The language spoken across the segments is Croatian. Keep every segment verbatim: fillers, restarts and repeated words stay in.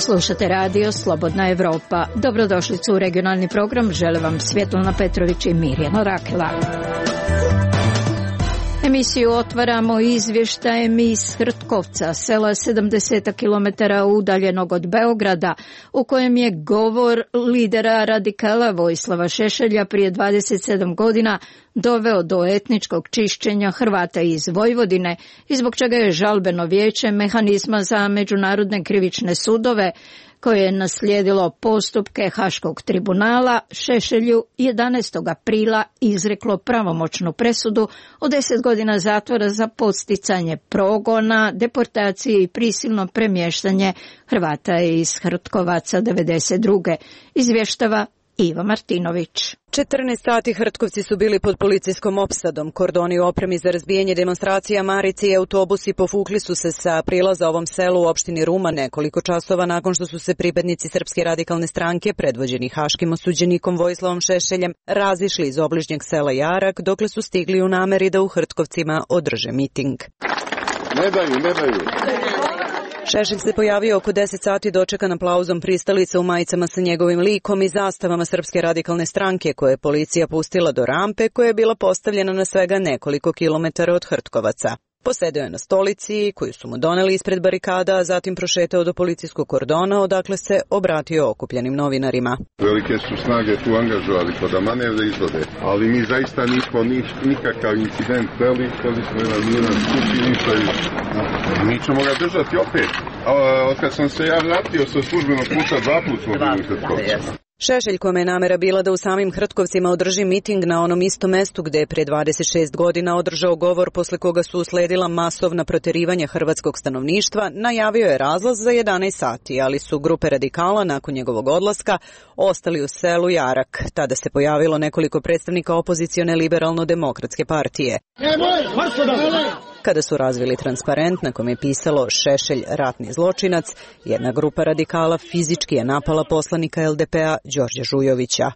Slušate radio Slobodna Evropa. Dobrodošlicu u regionalni program. Žele vam Svjetlana Petrović i Mirjana Rakela. Emisiju otvaramo izvještajem iz Hrtkovca, sela sedamdeset kilometara udaljenog od Beograda, u kojem je govor lidera radikala Vojislava Šešelja prije dvadeset sedam godina doveo do etničkog čišćenja Hrvata iz Vojvodine i zbog čega je žalbeno vijeće mehanizma za međunarodne krivične sudove, koje je naslijedilo postupke Haškog tribunala, Šešelju jedanaestog aprila izreklo pravomoćnu presudu od deset godina zatvora za podsticanje progona, deportacije i prisilno premještanje Hrvata iz Hrtkovaca devedeset druge. Izvještava Iva Martinović. četrnaest sati Hrtkovci su bili pod policijskom opsadom. Kordoni u opremi za razbijanje demonstracija, marice i autobusi povukli su se sa prilaza ovom selu u opštini Ruma nekoliko časova nakon što su se pripadnici Srpske radikalne stranke, predvođeni haškim osuđenikom Vojislavom Šešeljem, razišli iz obližnjeg sela Jarak, dokle su stigli u nameri da u Hrtkovcima održe miting. Ne daju, ne daju. Šešelj se pojavio oko deset sati dočekan aplauzom pristalica u majicama sa njegovim likom i zastavama Srpske radikalne stranke, koje je policija pustila do rampe, koja je bila postavljena na svega nekoliko kilometara od Hrtkovaca. Posedeo je na stolici, koju su mu doneli ispred barikada, a zatim prošetao do policijskog kordona, odakle se obratio okupljenim novinarima. Velike su snage tu angažovali pa da manevre izvode, ali mi zaista nismo ni, nikakav incident veli, hteli smo jedan miran skup i ništa više. Mi ćemo ga držati opet. A, od kad sam se ja vratio sa službenog puta, dva put smo bili u Hrtkovcima. Šešelj, kome je namera bila da u samim Hrtkovcima održi miting na onom istom mestu gde je pre dvadeset šest godina održao govor posle koga su usledila masovna proterivanja hrvatskog stanovništva, najavio je razlaz za jedanaest sati, ali su grupe radikala nakon njegovog odlaska ostali u selu Jarak. Tada se pojavilo nekoliko predstavnika opozicione liberalno-demokratske partije. Kada su razvili transparent na kom je pisalo Šešelj ratni zločinac, jedna grupa radikala fizički je napala poslanika el de pe-a Đorđa Žujovića.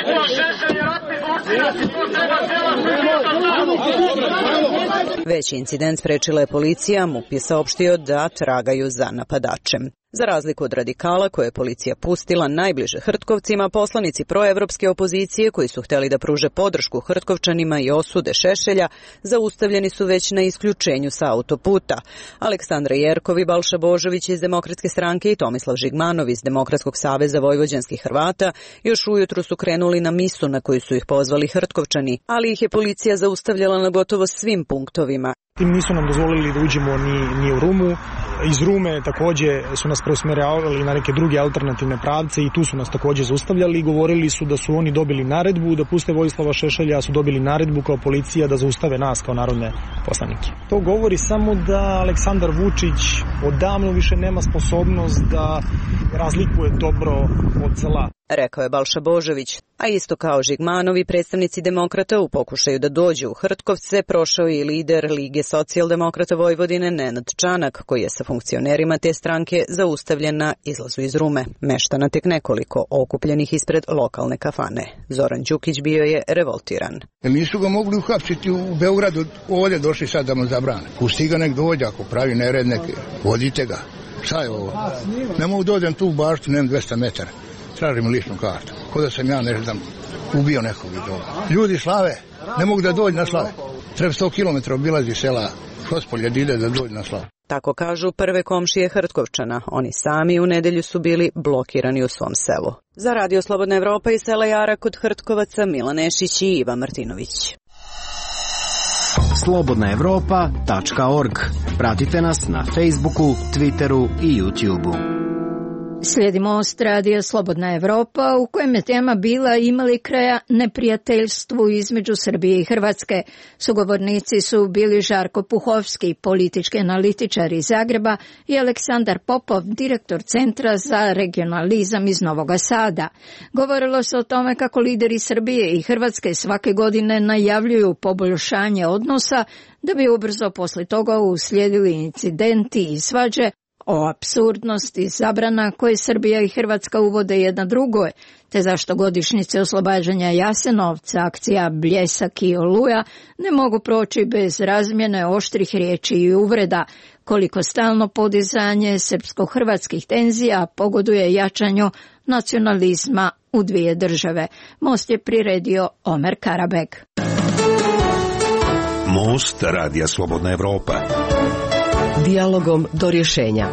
Veći incident sprečila je policija, MUP je saopštio da tragaju za napadačem. Za razliku od radikala koje je policija pustila najbliže Hrtkovcima, poslanici proevropske opozicije koji su hteli da pruže podršku Hrtkovčanima i osude Šešelja, zaustavljeni su već na isključenju sa autoputa. Aleksandra Jerkov i Balša Božović iz Demokratske stranke i Tomislav Žigmanov iz Demokratskog saveza vojvođanskih Hrvata još ujutru su krenuli na misu na koju su ih pozvali Hrtkovčani, ali ih je policija zaustavljala na gotovo svim punktovima. Tim nisu nam dozvolili da uđemo ni, ni u Rumu. Iz Rume takođe su nas preusmeravali na neke druge alternativne pravce i tu su nas takođe zaustavljali i govorili su da su oni dobili naredbu da puste Vojislava Šešelja, su dobili naredbu kao policija da zaustave nas kao narodne poslanike. To govori samo da Aleksandar Vučić odavno više nema sposobnost da razlikuje dobro od zla. Rekao je Balša Božović, a isto kao Žigmanovi predstavnici demokrata u pokušaju da dođu u Hrtkovce prošao i lider Lige socijaldemokrata Vojvodine Nenad Čanak, koji je sa funkcionerima te stranke zaustavljen na izlazu iz Rume. Meštana tek nekoliko okupljenih ispred lokalne kafane. Zoran Đukić bio je revoltiran. Nisu ga mogli uhapsiti u Beogradu, ovdje došli sad da mu zabrane. Pusti ga nek dođe, ako pravi nered neke, vodite ga. Šta je ovo? Ne mogu dođem tu u baštu, nemam dvesta metara. Tražim ličnu kartu. Ko da sam ja ne znam ubio nekog iz ovoga. Ljudi slave, ne mogu da dođu na slave. Treba sto kilometara obilazi sela Hospolje da ide da dođu na slavu. Tako kažu prve komšije Hrtkovčana. Oni sami u nedelju su bili blokirani u svom selu. Za Radio Slobodna Evropa i sela Jarak kod Hrtkovaca, Milan Nešić i Iva Martinović. slobodna evropa tačka org. Pratite nas na Facebooku, Twitteru i YouTubeu. Slijedimo Radija Slobodna Evropa, u kojem je tema bila imali kraja neprijateljstvu između Srbije i Hrvatske. Sugovornici su bili Žarko Puhovski, politički analitičar iz Zagreba, i Aleksandar Popov, direktor Centra za regionalizam iz Novog Sada. Govorilo se o tome kako lideri Srbije i Hrvatske svake godine najavljuju poboljšanje odnosa, da bi ubrzo posle toga uslijedili incidenti i svađe o apsurdnosti zabrana koje Srbija i Hrvatska uvode jedna drugoj, te zašto godišnjice oslobađanja Jasenovca, akcija Bljesak i Oluja ne mogu proći bez razmjene oštrih riječi i uvreda, koliko stalno podizanje srpsko-hrvatskih tenzija pogoduje jačanju nacionalizma u dvije države. Most je priredio Omer Karabeg. Most Radija Slobodna Evropa. Dijalogom do rješenja.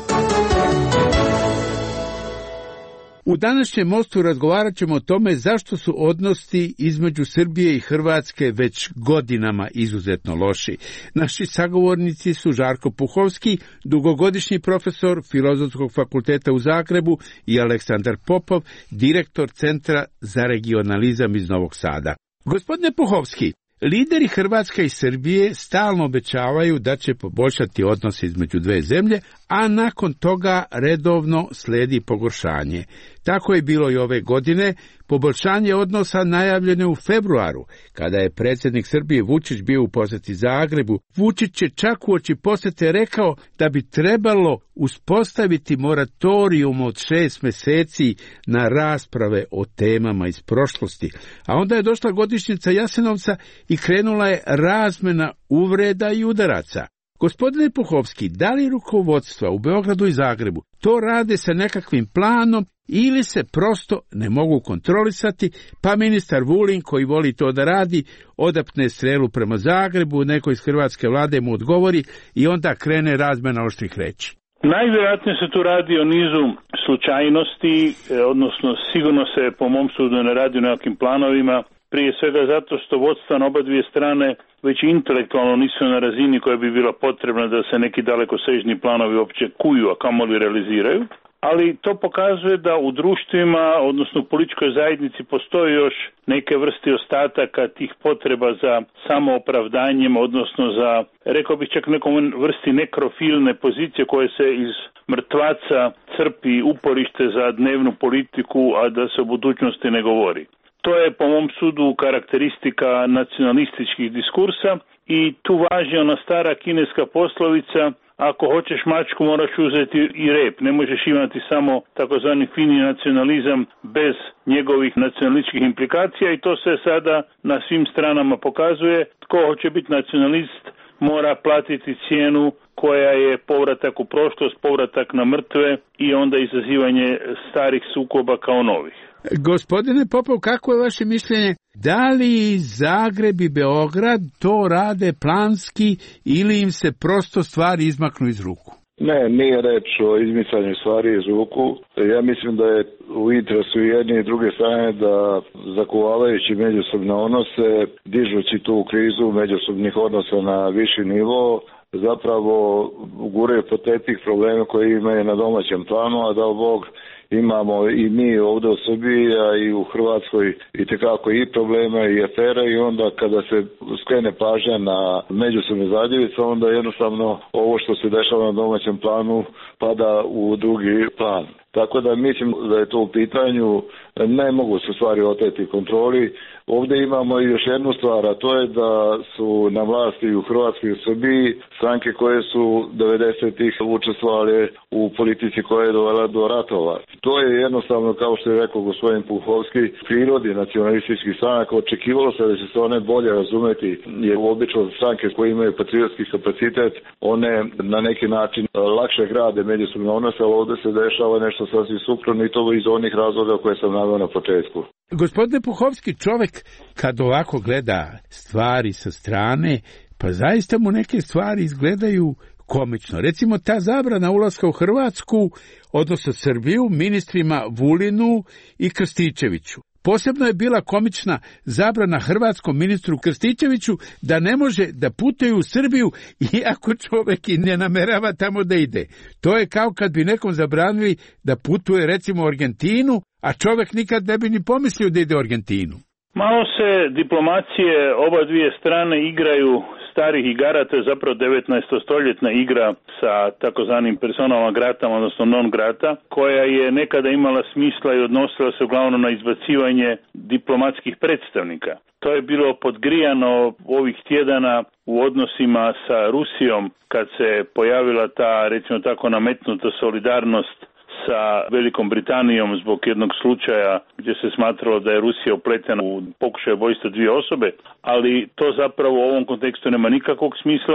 U današnjem mostu razgovarat ćemo o tome zašto su odnosi između Srbije i Hrvatske već godinama izuzetno loši. Naši sagovornici su Žarko Puhovski, dugogodišnji profesor Filozofskog fakulteta u Zagrebu, i Aleksandar Popov, direktor Centra za regionalizam iz Novog Sada. Gospodine Puhovski, lideri Hrvatske i Srbije stalno obećavaju da će poboljšati odnose između dve zemlje, a nakon toga redovno sledi pogoršanje. Tako je bilo i ove godine. Poboljšanje odnosa najavljeno u februaru, kada je predsjednik Srbije Vučić bio u posjeti Zagrebu. Vučić je čak uoči posjete rekao da bi trebalo uspostaviti moratorium od šest mjeseci na rasprave o temama iz prošlosti. A onda je došla godišnjica Jasenovca i krenula je razmjena uvreda i udaraca. Gospodine Puhovski, da li rukovodstva u Beogradu i Zagrebu to rade sa nekakvim planom ili se prosto ne mogu kontrolisati, pa ministar Vulin, koji voli to da radi, odapne strelu prema Zagrebu, neko iz hrvatske vlade mu odgovori i onda krene razmjena oštrih reči? Najvjerojatnije se tu radi o nizu slučajnosti, odnosno sigurno se po mom sudu ne radi o nekakvim planovima, prije svega zato što vodstva na oba dvije strane već intelektualno nisu na razini koja bi bila potrebna da se neki dalekosežni planovi uopće kuju, a kamoli realiziraju. Ali to pokazuje da u društvima, odnosno u političkoj zajednici, postoji još neke vrste ostataka tih potreba za samoopravdanjem, odnosno za, rekao bih čak nekom vrsti nekrofilne pozicije koje se iz mrtvaca crpi uporište za dnevnu politiku, a da se o budućnosti ne govori. To je po mom sudu karakteristika nacionalističkih diskursa i tu važi ona stara kineska poslovica: ako hoćeš mačku, moraš uzeti i rep. Ne možeš imati samo takozvani fini nacionalizam bez njegovih nacionalističkih implikacija, i to se sada na svim stranama pokazuje. Tko hoće biti nacionalist mora platiti cijenu koja je povratak u prošlost, povratak na mrtve i onda izazivanje starih sukoba kao novih. Gospodine Popov, kako je vaše mišljenje? Da li Zagreb i Beograd to rade planski ili im se prosto stvari izmaknu iz ruku? Ne, nije reč o izmicanju stvari iz ruku. Ja mislim da je u interesu jedne i druge strane da, zakuvavajući međusobne odnose, dižući tu krizu međusobnih odnosa na viši nivo, zapravo guraju pod tepih probleme koje imaju na domaćem planu, a da Bog imamo i mi ovdje u Srbiji, a i u Hrvatskoj itekako i problema i afera, i onda kada se skrene pažnja na međusobne zadjevice, onda jednostavno ovo što se dešava na domaćem planu pada u drugi plan. Tako da mislim da je to u pitanju, ne mogu se stvari oteti kontroli. Ovdje imamo i još jednu stvar, a to je da su na vlasti u Hrvatskoj i u Srbiji stranke koje su devedesetih učestvovale u politici koja je dovela do ratova. To je jednostavno, kao što je rekao gospodin Puhovski, prirodi nacionalističkih stranaka. Očekivalo se da će se one bolje razumeti, jer obično stranke koje imaju patriotski kapacitet, one na neki način lakše grade međusobne odnose, ali ovdje se dešava nešto sasvim suprotno, i to iz onih razloga koje sam naveo na početku. Gospodine Puhovski, čovjek kad ovako gleda stvari sa strane, pa zaista mu neke stvari izgledaju komično. Recimo ta zabrana ulaska u Hrvatsku, odnosno Srbiju, ministrima Vulinu i Krstičeviću. Posebno je bila komična zabrana hrvatskom ministru Krstičeviću da ne može da putuje u Srbiju iako čovjek i ne namerava tamo da ide. To je kao kad bi nekom zabranili da putuje recimo u Argentinu, a čovjek nikad ne bi ni pomislio da ide u Argentinu. Malo se diplomacije oba dvije strane igraju starih igara, to je zapravo devetnaestostoljetna igra sa takozvanim personama gratama, odnosno non grata, koja je nekada imala smisla i odnosila se uglavnom na izbacivanje diplomatskih predstavnika. To je bilo podgrijano ovih tjedana u odnosima sa Rusijom, kad se pojavila ta, recimo tako, nametnuta solidarnost sa Velikom Britanijom zbog jednog slučaja gdje se smatralo da je Rusija upletena u pokušaj ubojstva dvije osobe, ali to zapravo u ovom kontekstu nema nikakvog smisla.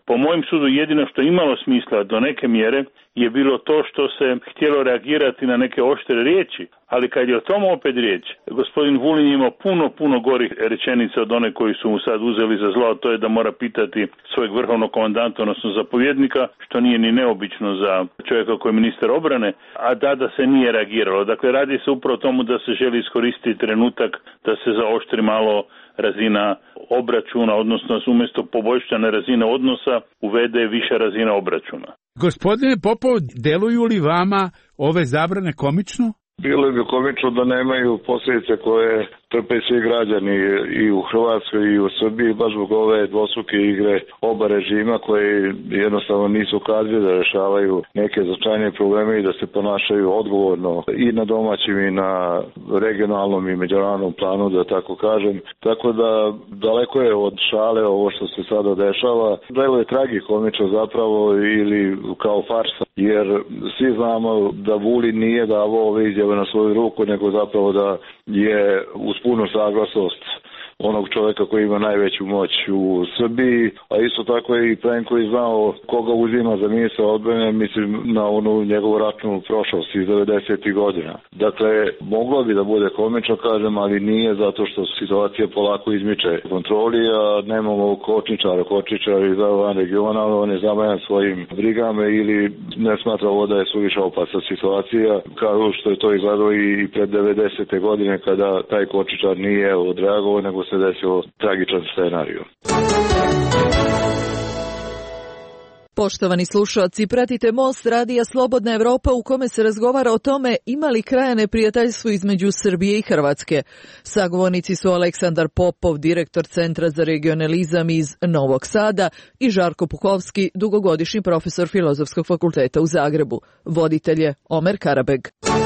Po mojem sudu jedino što je imalo smisla do neke mjere je bilo to što se htjelo reagirati na neke oštre riječi, ali kad je o tom opet riječ, gospodin Vulin je imao puno, puno gorih rečenica od one koji su mu sad uzeli za zlo, to je da mora pitati svojeg vrhovnog komandanta, odnosno zapovjednika, što nije ni neobično za čovjeka koji je ministar obrane, a da da se nije reagiralo. Dakle, radi se upravo o tomu da se želi iskoristiti trenutak da se zaoštri malo razina obračuna, odnosno umjesto poboljšane razine odnosa uvede viša razina obračuna. Gospodine Popov, deluju li vama ove zabrane komično? Bilo bi komično da nemaju posljedice koje trpe svi građani i u Hrvatskoj i u Srbiji, baš zbog ove dvostruke igre oba režima koji jednostavno nisu kadri da rešavaju neke značajne probleme i da se ponašaju odgovorno i na domaćim i na regionalnom i međunarodnom planu, da tako kažem. Tako da daleko je od šale ovo što se sada dešava. Delo je tragikomično zapravo ili kao farsa, jer svi znamo da Vulin nije davao ove izjave na svoju ruku, nego zapravo da je uz punu saglasnost onog čovjeka koji ima najveću moć u Srbiji, a isto tako je i Plenković znao koga uzima za ministra odbrane, mislim na onu njegovu ratnu prošlost iz devedesetih godina. Dakle, moglo bi da bude komično, kažem, ali nije, zato što situacija polako izmiče kontroli, a nemamo kočničara, kočničar iz van regiona, on je zamajan svojim brigama ili ne smatra ovo da je suviše opasna situacija, kao što je to izgledalo i pred devedesete godine kada taj kočničar nije odreagovao, nego se desio tragičan scenariju. Poštovani slušalci, pratite Most radija Slobodna Evropa u kome se razgovara o tome ima li kraja neprijateljstvu između Srbije i Hrvatske. Sagovornici su Aleksandar Popov, direktor Centra za regionalizam iz Novog Sada, i Žarko Puhovski, dugogodišnji profesor Filozofskog fakulteta u Zagrebu. Voditelj je Omer Karabeg.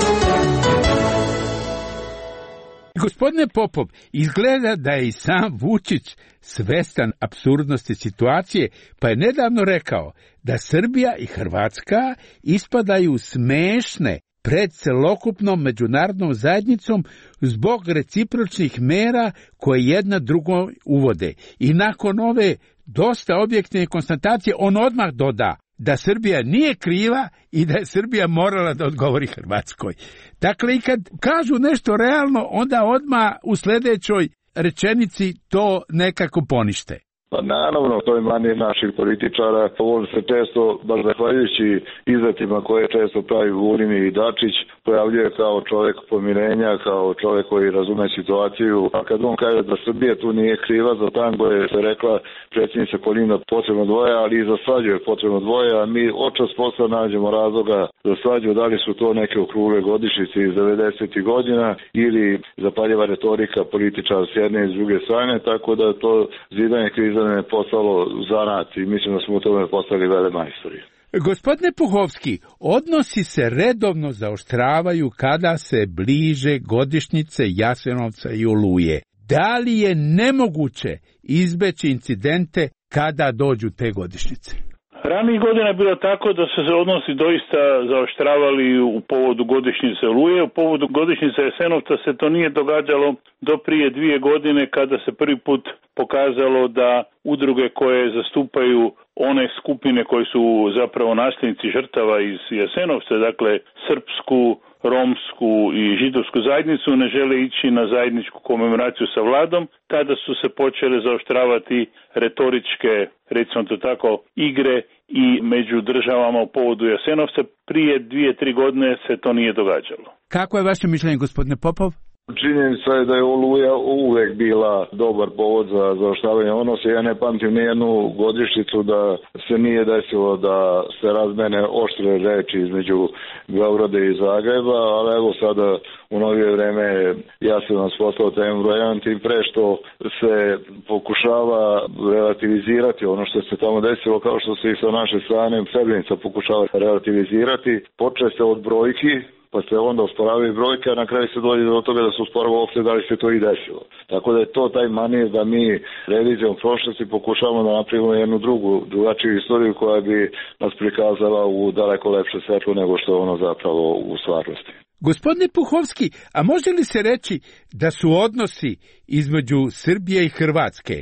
Gospodine Popov, izgleda da je i sam Vučić svestan apsurdnosti situacije, pa je nedavno rekao da Srbija i Hrvatska ispadaju smešne pred celokupnom međunarodnom zajednicom zbog recipročnih mera koje jedna drugo uvode. I nakon ove dosta objektivne konstatacije on odmah doda da Srbija nije kriva i da je Srbija morala da odgovori Hrvatskoj. Dakle, i kad kažu nešto realno, onda odmah u sljedećoj rečenici to nekako ponište. Pa naravno, to je manir naših političara. On se često, baš zahvaljujući izletima koje često pravi Vulin i Dačić, pojavljuje kao čovjek pomirenja, kao čovjek koji razume situaciju. A kad on kaže da Srbija tu nije kriva za tango, je se rekla predsjednica Kolinda potrebno dvoje, ali i za svađu je potrebno dvoje, a mi očas posla nađemo razloga za svađu, da li su to neke okrugle godišnjice iz devedesetih godina ili zapaljeva retorika političara s jedne i s druge strane, tako da to zidanje kriza je postalo zanat i mislim da smo u tome postali vele majstori. Gospodine Puhovski, odnosi se redovno zaoštravaju kada se bliže godišnjice Jasenovca i Oluje. Da li je nemoguće izbeći incidente kada dođu te godišnjice? Ranijih godina je bilo tako da su se odnosi doista zaoštravali u povodu godišnjice Oluje. U povodu godišnjice Jasenovca se to nije događalo do prije dvije godine kada se prvi put pokazalo da udruge koje zastupaju one skupine koje su zapravo nasljednici žrtava iz Jasenovca, dakle srpsku, romsku i židovsku zajednicu, ne žele ići na zajedničku komemoraciju sa vladom. Tada su se počele zaoštravati retoričke, recimo to tako, igre i među državama u povodu Jasenovca. Prije dvije, tri godine se to nije događalo. Kako je vaše mišljenje, gospodine Popov? Činjenica je da je Oluja uvek bila dobar povod za zaoštravanje odnosa. Ja ne pamtim nijednu godišnjicu da se nije desilo da se razmene oštre reči između Beograda i Zagreba, ali evo sada u novije vreme ja sam nas postao tem brojan, tim pre što se pokušava relativizirati ono što se tamo desilo, kao što se i sa naše strane Srebrenica pokušava relativizirati. Počne se od brojki, pa se onda usporavaju brojke, a na kraju se dođe do toga da se usporava uopšte da li se to i desilo. Tako da je to taj manir da mi revizijom prošlosti pokušavamo da napravimo jednu drugu, drugačiju istoriju koja bi nas prikazala u daleko lepše svetlo nego što je ono zapravo u stvarnosti. Gospodine Puhovski, a može li se reći da su odnosi između Srbije i Hrvatske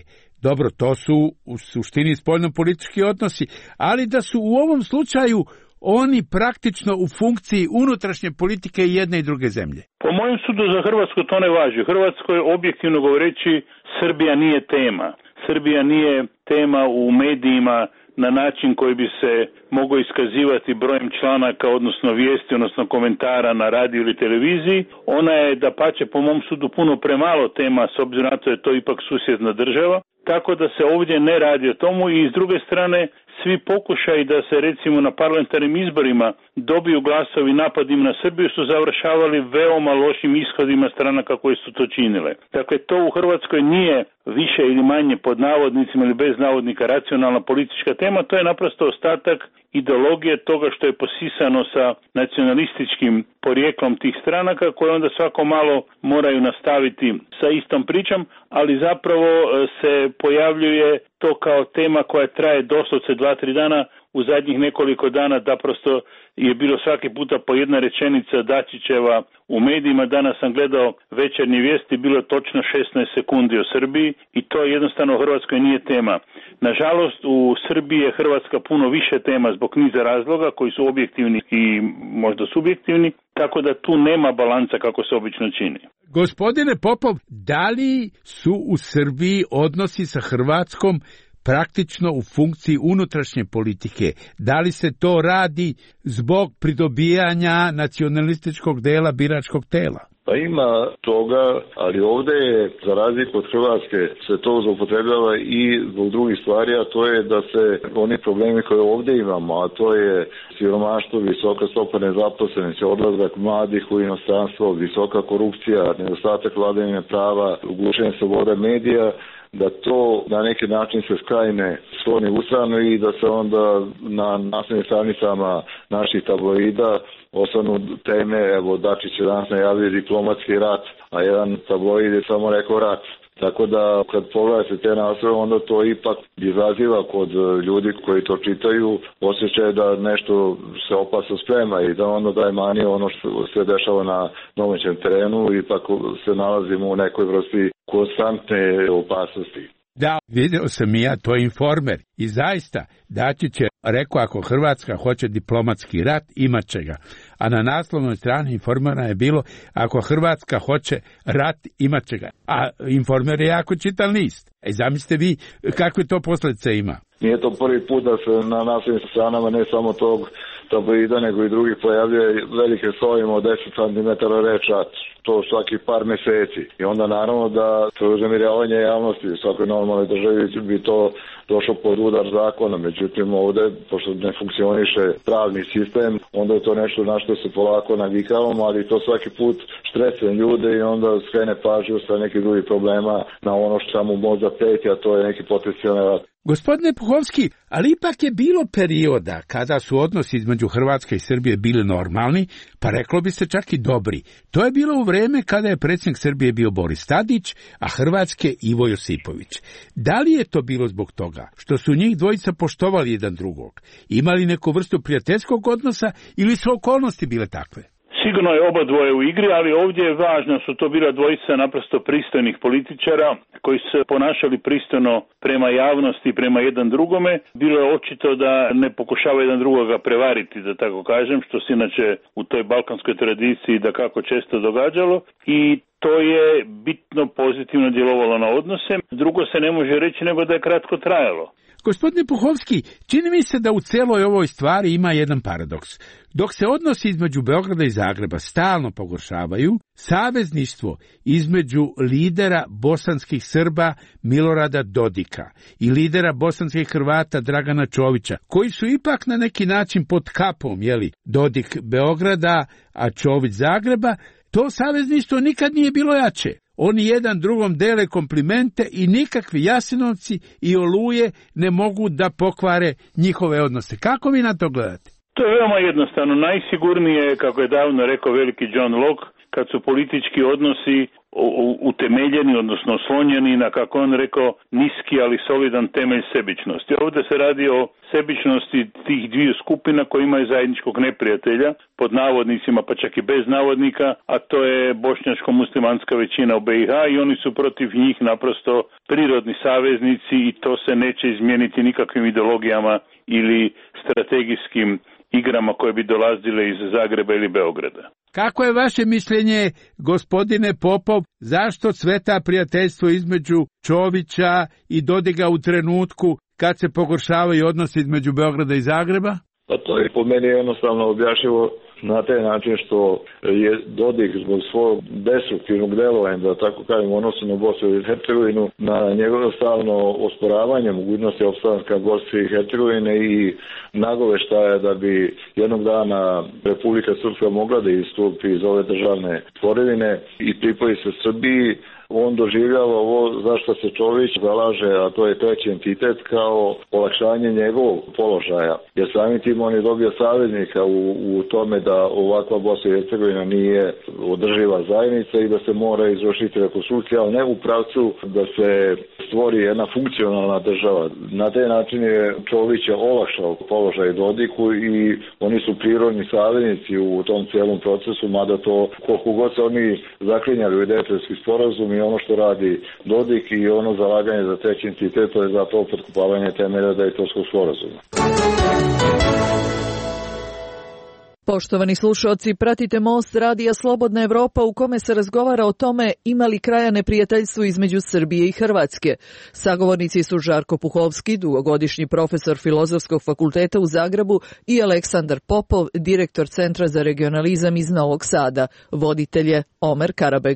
Dobro, to su u suštini spoljnopolitički odnosi, ali da su u ovom slučaju oni praktično u funkciji unutrašnje politike jedne i druge zemlje. Po mojem sudu za Hrvatsku to ne važi. U Hrvatskoj, objektivno govoreći, Srbija nije tema. Srbija nije tema u medijima na način koji bi se mogao iskazivati brojem članaka, odnosno vijesti, odnosno komentara na radiju ili televiziji. Ona je, dapače, po mom sudu puno premalo tema, s obzirom na to je to ipak susjedna država. Tako da se ovdje ne radi o tomu i s druge strane svi pokušaji da se recimo na parlamentarnim izborima dobiju glasovi napadima na Srbiju su završavali veoma lošim ishodima stranaka koje su to činile. Dakle, to u Hrvatskoj nije više ili manje pod navodnicima ili bez navodnika racionalna politička tema, to je naprosto ostatak ideologije toga što je posisano sa nacionalističkim porijeklom tih stranaka koje onda svako malo moraju nastaviti sa istom pričom, ali zapravo se pojavljuje to kao tema koja traje doslovce dva, tri dana. U zadnjih nekoliko dana da prosto je bilo svaki puta po jedna rečenica Dačićeva u medijima. Danas sam gledao večernje vijesti, bilo je točno šesnaest sekundi o Srbiji i to jednostavno u Hrvatskoj nije tema. Nažalost, u Srbiji je Hrvatska puno više tema zbog niza razloga koji su objektivni i možda subjektivni, tako da tu nema balansa kako se obično čini. Gospodine Popov, da li su u Srbiji odnosi sa Hrvatskom praktično u funkciji unutrašnje politike? Da li se to radi zbog pridobijanja nacionalističkog dela biračkog tela? Pa ima toga, ali ovdje je, za razliku od Hrvatske, se to zloupotrebljava i zbog drugih stvari, a to je da se oni problemi koje ovdje imamo, a to je siromaštvo, visoka stopa nezaposlenosti, odlazak mladih u inostranstvo, visoka korupcija, nedostatak vladavine prava, ugušenje slobode medija, da to na neki način se skrajne skloni u stranu i da se onda na naslovnim stranicama naših tabloida osnovnu teme, evo Dačić je danas najavio diplomatski rat, a jedan tabloid je samo rekao rat. Tako da kad pogledate te naslove, onda to ipak izaziva kod ljudi koji to čitaju osjećaj da nešto se opasno sprema i da onda daje manje ono što se dešava na domaćem terenu, ipak se nalazimo u nekoj vrsti konstantne opasnosti. Da, vidio sam i ja, to je Informer. I zaista, Dačić je rekao ako Hrvatska hoće diplomatski rat, imat će ga. A na naslovnoj strani Informera je bilo ako Hrvatska hoće rat, imat će ga. A Informer je jako čitan list. E, zamislite vi kakve to posljedice ima. Nije to prvi put da se na naslovnim stranama ne samo tog tabloida, nego i drugih pojavljuje velike slovima od deset centimetara reč rat. To svaki par meseci. I onda naravno da uznemiravanje javnosti u svakoj normalnoj državi bi to došlo pod udar zakona. Međutim, ovdje, pošto ne funkcioniše pravni sistem, onda je to nešto na što se polako navikavamo, ali to svaki put štresuje ljude i onda skrene pažnju sa nekih drugih problema na ono što mu možda preti, a to je neki potencijalni rat. Gospodine Puhovski, ali ipak je bilo perioda kada su odnosi između Hrvatske i Srbije bili normalni, pa reklo bi se čak i dobri. To je bilo u vreme kada je predsjednik Srbije bio Boris Tadić, a Hrvatske Ivo Josipović. Da li je to bilo zbog toga što su njih dvojica poštovali jedan drugog, imali neku vrstu prijateljskog odnosa ili su okolnosti bile takve? Sigurno je oba dvoje u igri, ali ovdje je važno su to bila dvojica naprosto pristojnih političara koji su se ponašali pristojno prema javnosti, prema jedan drugome. Bilo je očito da ne pokušava jedan drugoga prevariti, da tako kažem, što se inače u toj balkanskoj tradiciji da kako često događalo i to je bitno pozitivno djelovalo na odnose. Drugo se ne može reći nego da je kratko trajalo. Gospodine Puhovski, čini mi se da u celoj ovoj stvari ima jedan paradoks. Dok se odnosi između Beograda i Zagreba stalno pogoršavaju, savezništvo između lidera bosanskih Srba Milorada Dodika i lidera bosanskih Hrvata Dragana Čovića, koji su ipak na neki način pod kapom, jeli, Dodik Beograda, a Čović Zagreba, to savezništvo nikad nije bilo jače. Oni jedan drugom dele komplimente i nikakvi Jasenovci i Oluje ne mogu da pokvare njihove odnose. Kako vi na to gledate? To je veoma jednostavno. Najsigurnije, kako je davno rekao veliki John Locke, kad su politički odnosi utemeljeni, odnosno oslonjeni na, kako on rekao, niski ali solidan temelj sebičnosti. Ovdje se radi o sebičnosti tih dviju skupina koji imaju zajedničkog neprijatelja, pod navodnicima pa čak i bez navodnika, a to je bošnjačko-muslimanska većina u B i H i oni su protiv njih naprosto prirodni saveznici i to se neće izmijeniti nikakvim ideologijama ili strategijskim igrama koje bi dolazile iz Zagreba ili Beograda. Kako je vaše mišljenje, gospodine Popov, zašto cveta prijateljstvo između Čovića i Dodiga u trenutku kad se pogoršavaju odnosi između Beograda i Zagreba? Pa to je po meni jednostavno objašnjivo na taj način što je Dodik zbog svog destruktivnog delovanja, da tako kažem, odnosu na Bosnu i Hercegovinu, na njegovo stalno osporavanje mogućnosti opstanka Bosne i Hercegovine i nagoveštaja da bi jednog dana Republika Srpska mogla da istupi iz ove državne tvorevine i pripoji se Srbiji, on doživljava ovo zašto se Čović zalaže, a to je treći entitet, kao olakšanje njegovog položaja. Jer samim tim on je dobio saveznika u, u tome da ovakva Bosna i Hercegovina nije održiva zajednica i da se mora izvršiti rekonstrukcija, ali ne u pravcu da se stvori jedna funkcionalna država. Na taj način je Čović olakšao položaj Dodiku i oni su prirodni saveznici u tom cijelom procesu, mada to koliko god se oni zaklinjali u Dejtonski sporazum i ono što radi Dodik i ono zalaganje za treći entitet, to je zapravo potkopavanje temelja Dejtonskog sporazuma. Poštovani slušalci, pratite Most radija Slobodna Evropa u kome se razgovara o tome ima li kraja neprijateljstvu između Srbije i Hrvatske. Sagovornici su Žarko Puhovski, dugogodišnji profesor Filozofskog fakulteta u Zagrebu i Aleksandar Popov, direktor Centra za regionalizam iz Novog Sada. Voditelj je Omer Karabeg.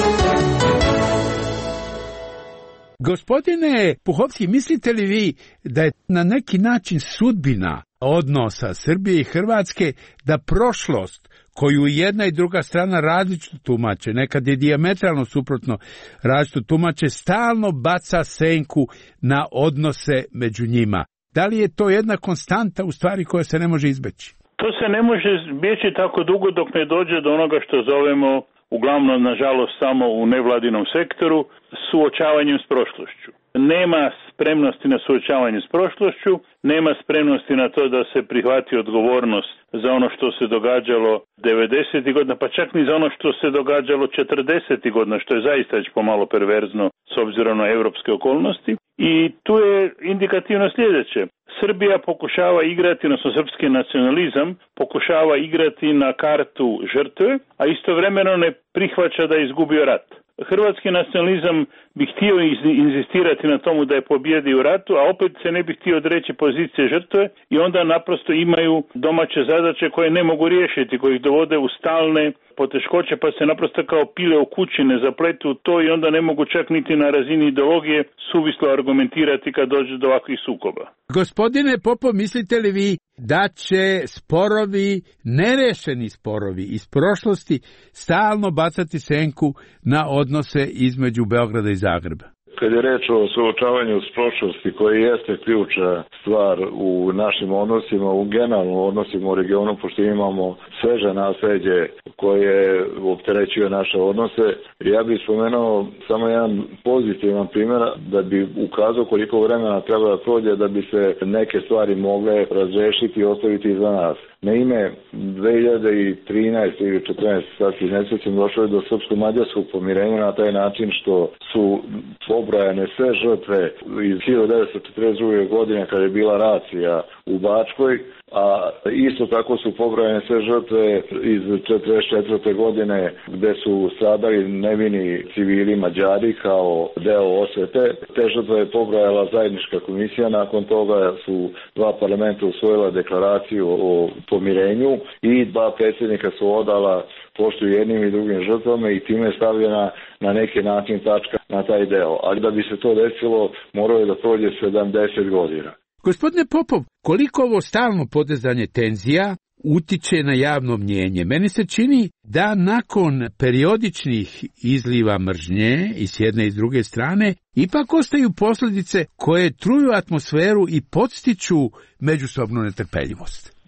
Gospodine Puhovski, mislite li vi da je na neki način sudbina odnosa Srbije i Hrvatske da prošlost koju jedna i druga strana različito tumače, nekad je dijametralno suprotno različito tumače, stalno baca senku na odnose među njima? Da li je to jedna konstanta u stvari koja se ne može izbeći? To se ne može izbjeći tako dugo dok ne dođe do onoga što zovemo, uglavnom nažalost samo u nevladinom sektoru, suočavanjem s prošlošću. Nema spremnosti na suočavanje s prošlošću, nema spremnosti na to da se prihvati odgovornost za ono što se događalo devedesetih godina, pa čak ni za ono što se događalo četrdesetih godina, što je zaista već pomalo perverzno s obzirom na europske okolnosti. I tu je indikativno sljedeće. Srbija pokušava igrati, odnosno srpski nacionalizam, pokušava igrati na kartu žrtve, a istovremeno ne prihvaća da je izgubio rat. Hrvatski nacionalizam bi htio inzistirati na tomu da je pobjedio u ratu, a opet se ne bi htio odreći pozicije žrtve i onda naprosto imaju domaće zadaće koje ne mogu riješiti, koje ih dovode u stalne poteškoće, pa se naprosto kao pile u kući ne zapletu u to i onda ne mogu čak niti na razini ideologije suvislo argumentirati kad dođe do ovakvih sukoba. Gospodine Popov, mislite li vi da će sporovi, nerešeni sporovi iz prošlosti stalno bacati senku na odnose između Beograda i Zagreba? Kad je reč o suočavanju s prošlosti, koji jeste ključna stvar u našim odnosima, u generalnom odnosima u regionu, pošto imamo sveže nasleđe koje opterećuje naše odnose, ja bih spomenuo samo jedan pozitivan primjer da bi ukazao koliko vremena treba da prođe da bi se neke stvari mogle razrešiti i ostaviti iza nas. Na ime dve hiljade trinaeste ili četrnaeste sad se ne sjećam, došlo je do srpsko-mađarskog pomirenja na taj način što su pobrojane sve žrtve iz hiljadu devetsto četrdeset druge godine kada je bila racija u Bačkoj, a isto tako su pobrojane sve žrtve iz četrdeset četvrte godine gde su stradali nevini civili Mađari kao deo osvete. Te žrtve je pobrojala zajednička komisija, nakon toga su dva parlamenta usvojila deklaraciju o pomirenju i dva predsjednika su odala poštu jednim i drugim žrtvama i time je stavljena na neki način tačka na taj deo. Ali da bi se to desilo, moralo je da prođe sedamdeset godina. Gospodine Popov, koliko ovo stalno podizanje tenzija utiče na javno mnjenje? Meni se čini da nakon periodičnih izliva mržnje i s jedne i s druge strane, ipak ostaju posljedice koje truju atmosferu i podstiču međusobnu netrpeljivost.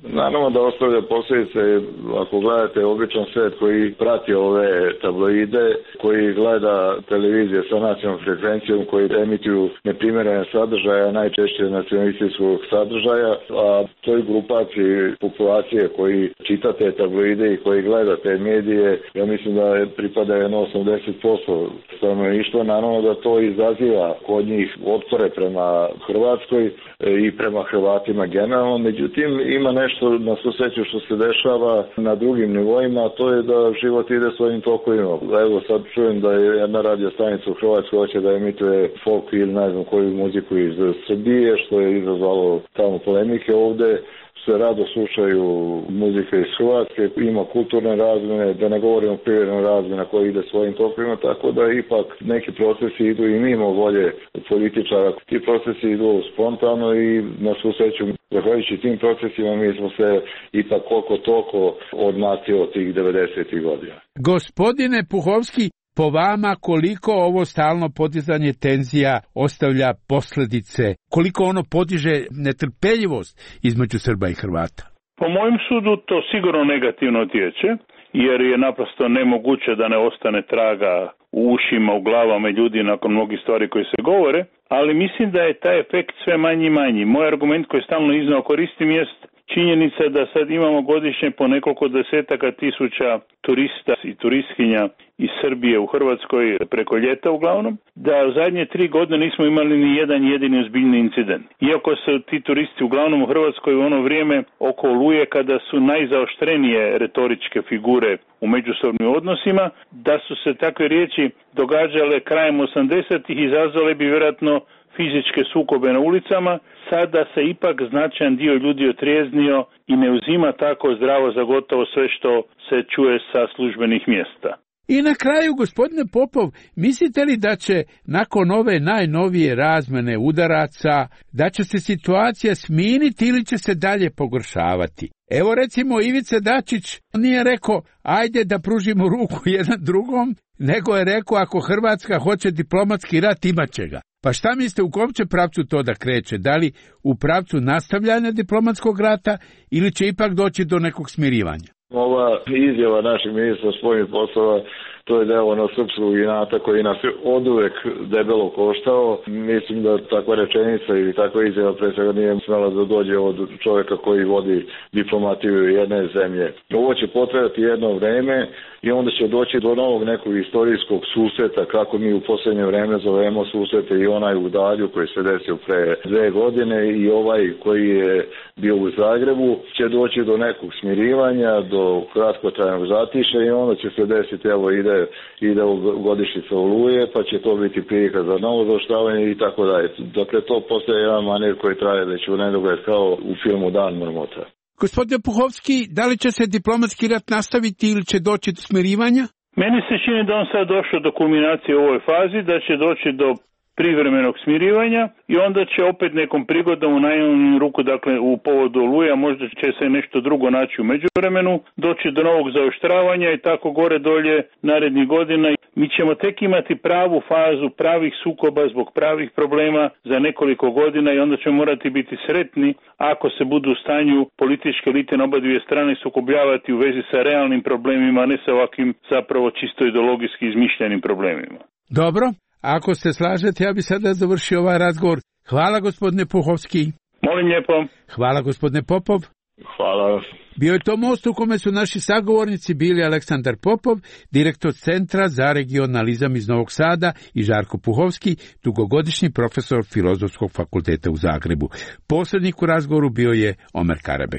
Naravno da ostavlja posljedice, ako gledate običan svet koji prati ove tabloide, koji gleda televizije sa nacionalnom frekvencijom, koji emituju neprimjerene sadržaja, najčešće nacionalističkog sadržaja, a toj grupaciji populacije koji čita te tabloide i koji gleda te medije, ja mislim da je pripada jedno osamdeset posto stanovništva. Naravno da to izaziva kod njih otpore prema Hrvatskoj i prema Hrvatima generalno, međutim ima nešto na svu sreću što se dešava na drugim nivoima, a to je da život ide svojim tokovima. Evo sad čujem da je jedna radio stanica u Hrvatskoj hoće da emituje folk ili ne znam koju muziku iz Srbije, što je izazvalo tamo polemike. Ovde se rado slušaju muzike iz Hrvatske, ima kulturne razmjene, da ne govorimo privredne razmjene koja ide svojim tokovima, tako da ipak neki procesi idu i mimo volje političara. Ti procesi idu spontano i na svu sreću, zahvaljujući tim procesima, mi smo se ipak koliko toliko odmakli od tih devedesetih godina. Gospodine Puhovski, po vama koliko ovo stalno podizanje tenzija ostavlja posljedice, koliko ono podiže netrpeljivost između Srba i Hrvata? Po mojem sudu to sigurno negativno utječe, jer je naprosto nemoguće da ne ostane traga u ušima, u glavama ljudi nakon mnogih stvari koje se govore, ali mislim da je taj efekt sve manji i manji. Moj argument koji stalno iznao koristim jest činjenica da sad imamo godišnje po nekoliko desetaka tisuća turista i turistkinja iz Srbije u Hrvatskoj preko ljeta uglavnom, da u zadnje tri godine nismo imali ni jedan jedini ozbiljni incident. Iako su ti turisti uglavnom u Hrvatskoj u ono vrijeme oko Oluje kada su najzaoštrenije retoričke figure u međusobnim odnosima, da su se takve riječi događale krajem osamdesetih, izazvale bi vjerojatno fizičke sukobe na ulicama. Sada se ipak značajan dio ljudi otrijeznio i ne uzima tako zdravo za gotovo sve što se čuje sa službenih mjesta. I na kraju, gospodine Popov, mislite li da će nakon ove najnovije razmjene udaraca, da će se situacija smiriti ili će se dalje pogoršavati? Evo recimo Ivica Dačić nije rekao ajde da pružimo ruku jedan drugom, nego je rekao ako Hrvatska hoće diplomatski rat imat će ga. Pa šta mislite, u kom će pravcu to da kreće? Da li u pravcu nastavljanja diplomatskog rata ili će ipak doći do nekog smirivanja? Ova izjava našeg ministra spoljnih poslova, to je deo ono srpskog inata koji nas je oduvek debelo koštao. Mislim da takva rečenica ili takva izjava pre svega nije smela da dođe od čovjeka koji vodi diplomatiju jedne zemlje. Ovo će potrajati jedno vreme i onda će doći do novog nekog istorijskog susreta, kako mi u posljednje vreme zovemo susrete, i onaj u Dalju koji se desio pre dve godine i ovaj koji je bio u Zagrebu, će doći do nekog smirivanja, do kratkotrajnog zatišja i onda će se desiti, evo ide ide godišnjica Oluje, pa će to biti prilika za novo zaoštravanje i tako dalje. Dakle, to postaje jedan manir koji traje već u nedogled kao u filmu Dan mrmota. Gospodine Puhovski, da li će se diplomatski rat nastaviti ili će doći do smirivanja? Meni se čini da on sad došao do kulminacije u ovoj fazi, da će doći do privremenog smirivanja i onda će opet nekom prigodom u najmanju ruku, dakle u povodu Oluja, možda će se nešto drugo naći u međuvremenu, doći do novog zaoštravanja i tako gore dolje narednih godina. Mi ćemo tek imati pravu fazu pravih sukoba zbog pravih problema za nekoliko godina i onda ćemo morati biti sretni ako se budu u stanju političke elite na oba dvije strane sukobljavati u vezi sa realnim problemima, a ne sa ovakvim zapravo čisto ideologijski izmišljenim problemima. Dobro. Ako se slažete, ja bi sada završio ovaj razgovor. Hvala, gospodine Puhovski. Molim lijepo. Hvala, gospodine Popov. Hvala. Bio je to most u kome su naši sagovornici bili Aleksandar Popov, direktor Centra za regionalizam iz Novog Sada, i Žarko Puhovski, dugogodišnji profesor Filozofskog fakulteta u Zagrebu. Posrednik u razgovoru bio je Omer Karabek.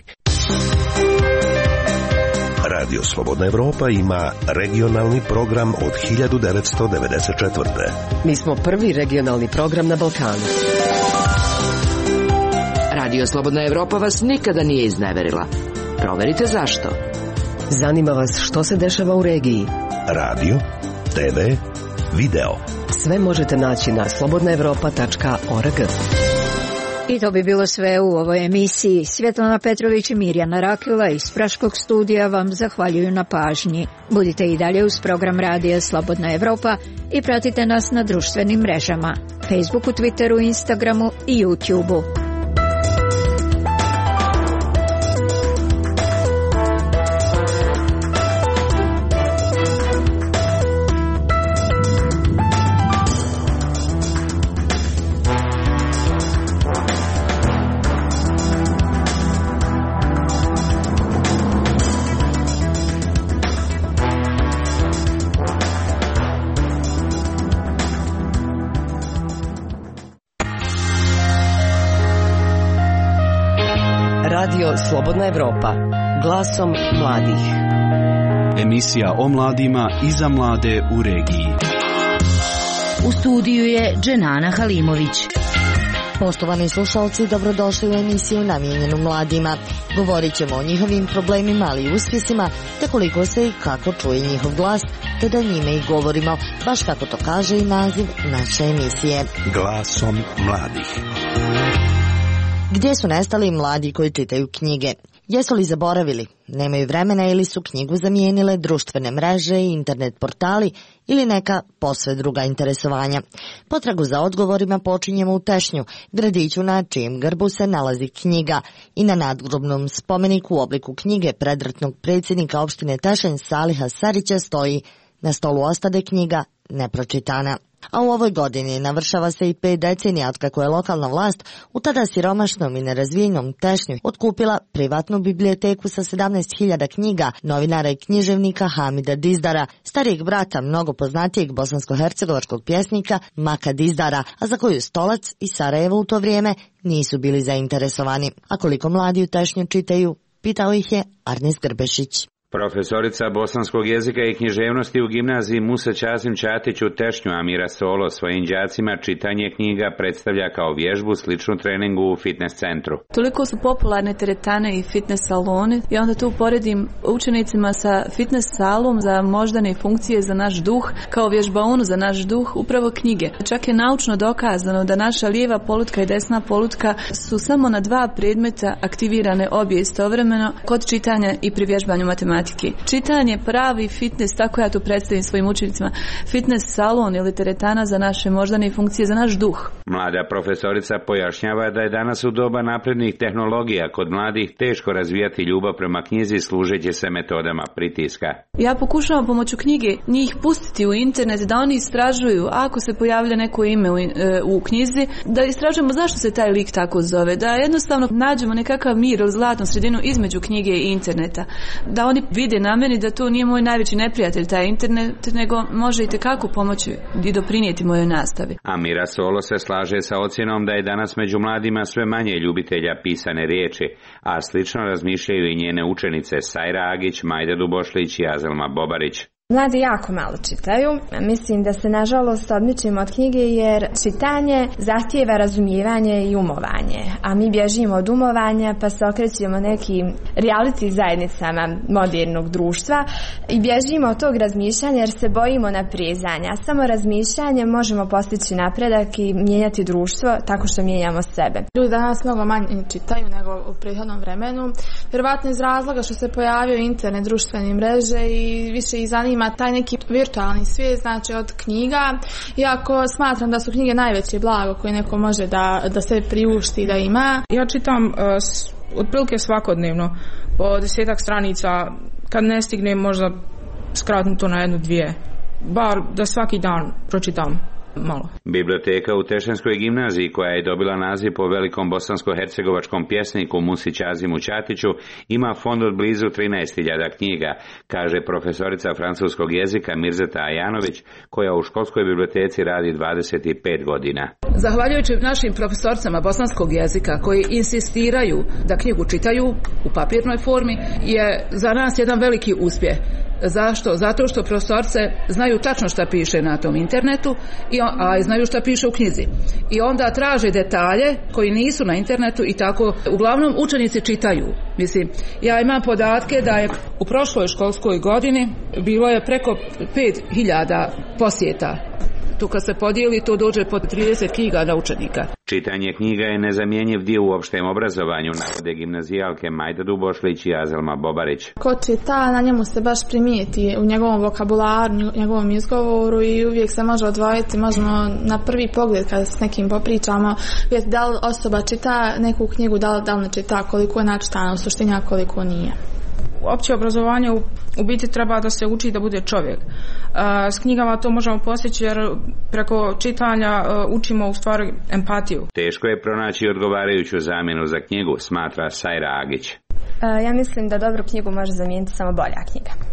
Radio Slobodna Evropa ima regionalni program od hiljadu devetsto devedeset četvrte. Mi smo prvi regionalni program na Balkanu. Radio Slobodna Evropa vas nikada nije izneverila. Proverite zašto. Zanima vas što se dešava u regiji. Radio, te ve, video. Sve možete naći na slobodna evropa tačka org. I to bi bilo sve u ovoj emisiji. Svjetlana Petrović i Mirjana Rakila iz Praškog studija vam zahvaljuju na pažnji. Budite i dalje uz program Radija Slobodna Evropa i pratite nas na društvenim mrežama, Facebooku, Twitteru, Instagramu i YouTubeu. Radio Slobodna Evropa. Glasom mladih. Emisija o mladima i za mlade u regiji. U studiju je Dženana Halimović. Poštovani slušalci, dobrodošli u emisiju namijenjenu mladima. Govorit ćemo o njihovim problemima, ali i uspjesima, te koliko se i kako čuje njihov glas, te da njime i govorimo, baš kako to kaže i naziv naše emisije. Glasom mladih. Gdje su nestali mladi koji čitaju knjige? Jesu li zaboravili? Nemaju vremena ili su knjigu zamijenile društvene mreže i internet portali ili neka posve druga interesovanja? Potragu za odgovorima počinjemo u Tešnju, gradiću na čijem grbu se nalazi knjiga i na nadgrobnom spomeniku u obliku knjige predratnog predsjednika opštine Tešanj Saliha Sarića stoji: na stolu ostade knjiga nepročitana. A u ovoj godini navršava se i pet decenija od kako je lokalna vlast u tada siromašnom i nerazvijenom Tešnju otkupila privatnu biblioteku sa sedamnaest hiljada knjiga novinara i književnika Hamida Dizdara, starijeg brata mnogo poznatijeg bosansko-hercegovačkog pjesnika Maka Dizdara, a za koju Stolac i Sarajevo u to vrijeme nisu bili zainteresovani. A koliko mladi u Tešnju čitaju, pitao ih je Arnis Grbešić. Profesorica bosanskog jezika i književnosti u gimnaziji Musa Časim Čatić u Tešnju Amira Solo svojim đacima čitanje knjiga predstavlja kao vježbu sličnu treningu u fitness centru. Toliko su popularne teretane i fitness saloni i onda tu poredim učenicima sa fitness salom za moždane funkcije za naš duh, kao vježbaonu za naš duh, upravo knjige. Čak je naučno dokazano da naša lijeva polutka i desna polutka su samo na dva predmeta aktivirane obje istovremeno kod čitanja i pri vježbanju matematike. Čitanje pravi fitness, tako ja to predstavim svojim učenicima, fitness salon ili teretana za naše moždane funkcije, za naš duh. Mlada profesorica pojašnjava da je danas u doba naprednih tehnologija kod mladih teško razvijati ljubav prema knjizi služeći se metodama pritiska. Ja pokušavam pomoću knjige njih pustiti u internet da oni istražuju, ako se pojavlja neko ime u, e, u knjizi, da istražujemo zašto se taj lik tako zove, da jednostavno nađemo nekakav mir ili zlatnu sredinu između knjige i interneta, da oni vide na meni da to nije moj najveći neprijatelj taj internet, nego može i tekako pomoći i doprinijeti mojoj nastavi. Amira Solo se slaže sa ocjenom da je danas među mladima sve manje ljubitelja pisane riječi, a slično razmišljaju i njene učenice Sajra Agić, Majda Dubošlić i Azelma Bobarić. Mladi jako malo čitaju. Mislim da se nažalost odmičimo od knjige jer čitanje zahtijeva razumijevanje i umovanje, a mi bježimo od umovanja pa se okrećemo nekim reality zajednicama modernog društva i bježimo od tog razmišljanja jer se bojimo naprezanja. Samo razmišljanjem možemo postići napredak i mijenjati društvo tako što mijenjamo sebe. Ljudi danas mnogo manje čitaju nego u prethodnom vremenu, vjerovatno iz razloga što se pojavio internet, društvene mreže i više ih zanima ima taj neki virtualni svijet, znači od knjiga, iako smatram da su knjige najveće blago koje neko može da, da se priušti da ima. Ja čitam uh, otprilike svakodnevno po desetak stranica, kad ne stignem možda skratim to na jednu, dvije, bar da svaki dan pročitam malo. Biblioteka u Tešanskoj gimnaziji, koja je dobila naziv po velikom bosansko-hercegovačkom pjesniku Musi Čazimu Čatiću, ima fond od blizu trinaest hiljada knjiga, kaže profesorica francuskog jezika Mirzeta Ajanović, koja u školskoj biblioteci radi dvadeset pet godina. Zahvaljujući našim profesorcama bosanskog jezika koji insistiraju da knjigu čitaju u papirnoj formi, je za nas jedan veliki uspjeh. Zašto? Zato što profesorce znaju tačno šta piše na tom internetu, i on, a znaju šta piše u knjizi. I onda traže detalje koji nisu na internetu i tako uglavnom učenici čitaju. Mislim, ja imam podatke da je u prošloj školskoj godini bilo je preko pet hiljada posjeta. Tu kad se podijeli, to dođe pod trideset knjiga na učenika. Čitanje knjiga je nezamjenjiv dio u opštem obrazovanju, navode gimnazijalke Majda Dubošlić i Azelma Bobarić. Ko čita, na njemu se baš primijeti u njegovom vokabularu, njegovom izgovoru i uvijek se može odvojiti, možemo na prvi pogled kada s nekim popričamo, vidjeti da li osoba čita neku knjigu, da li, da li ne čita, koliko je načitana u suštini, a koliko nije. Opće obrazovanje u, u biti treba da se uči da bude čovjek. A, s knjigama to možemo postići jer preko čitanja a, učimo u stvari empatiju. Teško je pronaći odgovarajuću zamjenu za knjigu, smatra Sajra Agić. Ja mislim da dobru knjigu može zamijeniti samo bolja knjiga.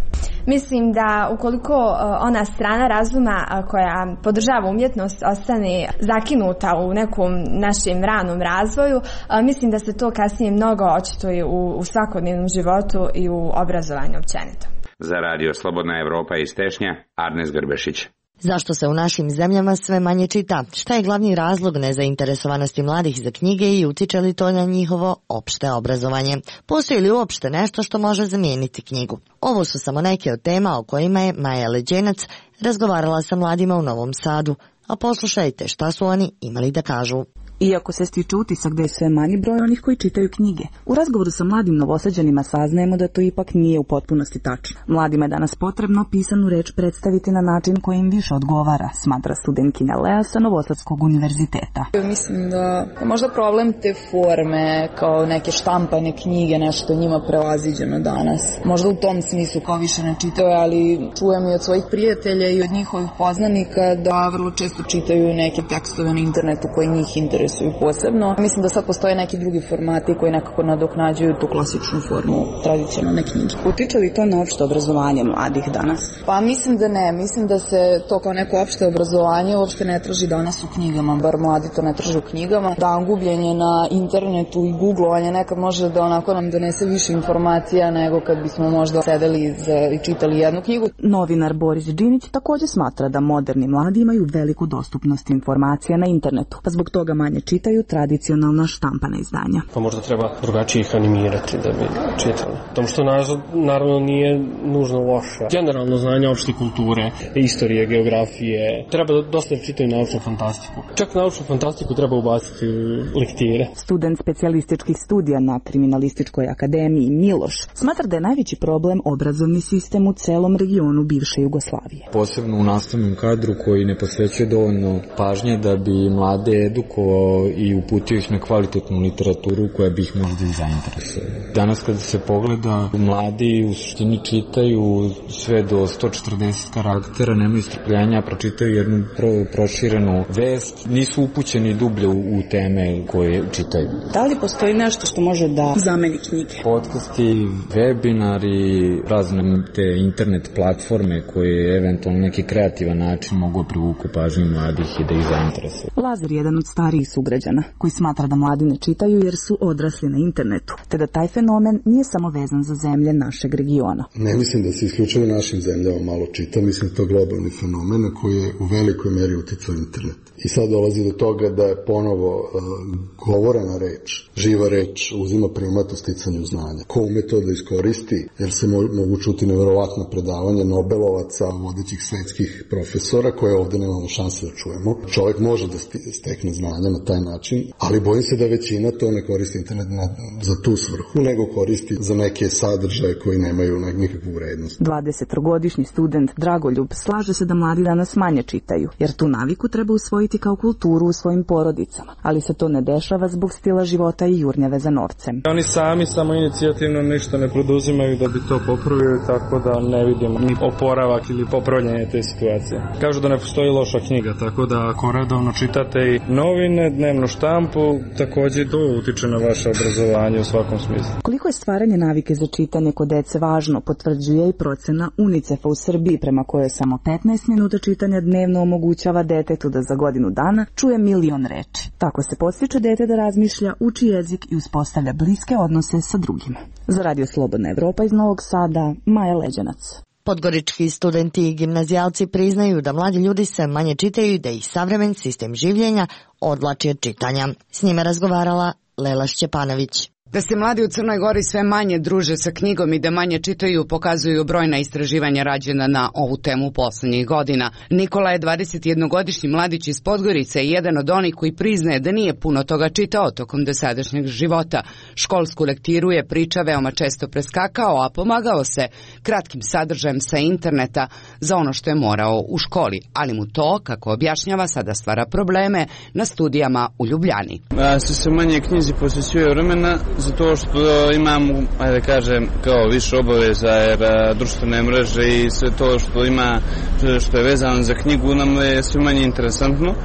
Mislim da ukoliko ona strana razuma koja podržava umjetnost ostane zakinuta u nekom našem ranom razvoju, mislim da se to kasnije mnogo očituje u, u svakodnevnom životu i u obrazovanju općenito. Za Radio Slobodna Evropa iz Tešnja, Arnes Grbešić. Zašto se u našim zemljama sve manje čita? Šta je glavni razlog nezainteresovanosti mladih za knjige i utiče li to na njihovo opšte obrazovanje? Postoji li uopšte nešto što može zamijeniti knjigu? Ovo su samo neke od tema o kojima je Maja Leđenac razgovarala sa mladima u Novom Sadu. A poslušajte šta su oni imali da kažu. Iako se stiče utisak da je sve manji broj onih koji čitaju knjige, u razgovoru sa mladim Novosađanima saznajemo da to ipak nije u potpunosti tačno. Mladima je danas potrebno pisanu reč predstaviti na način koji im više odgovara, smatra studentkinja Lea sa Novosadskog univerziteta. Mislim da možda problem te forme kao neke štampane knjige nešto njima prevaziđeno danas. Možda u tom smislu kao više ne čitaju, ali čujem i od svojih prijatelja i od njihovih poznanika da vrlo često čitaju neke tekstove na internetu koji njih interesuju posebno. Mislim da sad postoje neki drugi formati koji nekako nadoknađuju tu klasičnu formu tradicionalne knjige. Utiče li to na opšte obrazovanje mladih danas? Pa mislim da ne. Mislim da se to kao neko opšte obrazovanje uopšte ne traži danas u knjigama, bar mladi to ne traži u knjigama. Da, gubljenje na internetu i googlovanje nekad može da onako nam donese više informacija nego kad bismo možda sedeli za, i čitali jednu knjigu. Novinar Boris Đinić također smatra da moderni mladi imaju veliku dostupnost informacija na internetu, pa zbog toga manje čitaju tradicionalna štampana izdanja. Pa možda treba drugačije ih animirati da bi čitali. Tom što naravno nije nužno loše. Generalno znanje opšte kulture, istorije, geografije. Treba dosta čitati naučnu fantastiku. Čak naučnu fantastiku treba ubaciti u lektire. Student specijalističkih studija na Kriminalističkoj akademiji Miloš smatra da je najveći problem obrazovni sistem u celom regionu bivše Jugoslavije. Posebno u nastavnom kadru koji ne posvećuje dovoljno pažnje da bi mlade edukovao i uputio ih na kvalitetnu literaturu koja bi ih možda i zainteresovala. Danas kada se pogleda, mladi u suštini čitaju sve do sto četrdeset karaktera, nemaju strpljenja, pročitaju jednu pro, proširenu vest, nisu upućeni dublje u, u teme koje čitaju. Da li postoji nešto što može da zameni knjige? Podcasti, webinari, razne te internet platforme koje eventualno neki kreativan način mogu privuku pažnju mladih i da ih zainteresuju. Lazar je jedan od starijih sugrađana koji smatra da mladi ne čitaju jer su odrasli na internetu, te da taj fenomen nije samo vezan za zemlje našeg regiona. Ne mislim da se isključivo našim zemljama malo čita, mislim da to globalni fenomen na koji je u velikoj meri uticao internet. I sad dolazi do toga da je ponovo uh, govorena reč, živa reč uzima primat u sticanju znanja. Ko ume to da iskoristi, jer se mo- mogu čuti neverovatna predavanja Nobelovaca, vodećih svetskih profesora koje ovde nemamo šanse da čujemo. Čovjek može da stekne znanja na taj način, ali bojim se da većina to ne koristi internet na, za tu svrhu, nego koristi za neke sadržaje koji nemaju nikakvu vrednost. dvadesetogodišnji student Dragoljub slaže se da mladi danas manje čitaju, jer tu naviku treba usvojiti kao kulturu u svojim porodicama, ali se to ne dešava zbog stila života i jurnjave za novcem. Oni sami samo inicijativno ništa ne preduzimaju da bi to popravili, tako da ne vidim ni oporavak ili popravljanje te situacije. Kažu da ne postoji loša knjiga, tako da ako redovno čitate i novine, dnevnu štampu, također to utiče na vaše obrazovanje u svakom smislu. Koliko je stvaranje navike za čitanje kod dece važno, potvrđuje i procena UNICEF-a u Srbiji, prema kojoj samo petnaest minuta čitanja dnevno omogućava detetu da za godinu dana čuje milion reči. Tako se podstiče dete da razmišlja, uči jezik i uspostavlja bliske odnose sa drugima. Za Radio Slobodna Evropa iz Novog Sada, Maja Leđenac. Podgorički studenti i gimnazijalci priznaju da mladi ljudi se manje čitaju i da ih savremen sistem življenja odvlači od čitanja. S njima razgovarala Lela Šćepanović. Da se mladi u Crnoj Gori sve manje druže sa knjigom i da manje čitaju pokazuju brojna istraživanja rađena na ovu temu poslednjih godina. Nikola je dvadesetjednogodišnji mladić iz Podgorice i jedan od onih koji priznaje da nije puno toga čitao tokom dosadašnjeg života. Školsku lektiru je priča veoma često preskakao, a pomagao se kratkim sadržajem sa interneta za ono što je morao u školi. Ali mu to, kako objašnjava, sada stvara probleme na studijama u Ljubljani. Ja se sve manje knjizi posvećuje vremena zato što imam, ajde kažem, kao više obaveza, jer društvene mreže i sve to što ima, što je vezano za knjigu nam je sve manje interesantno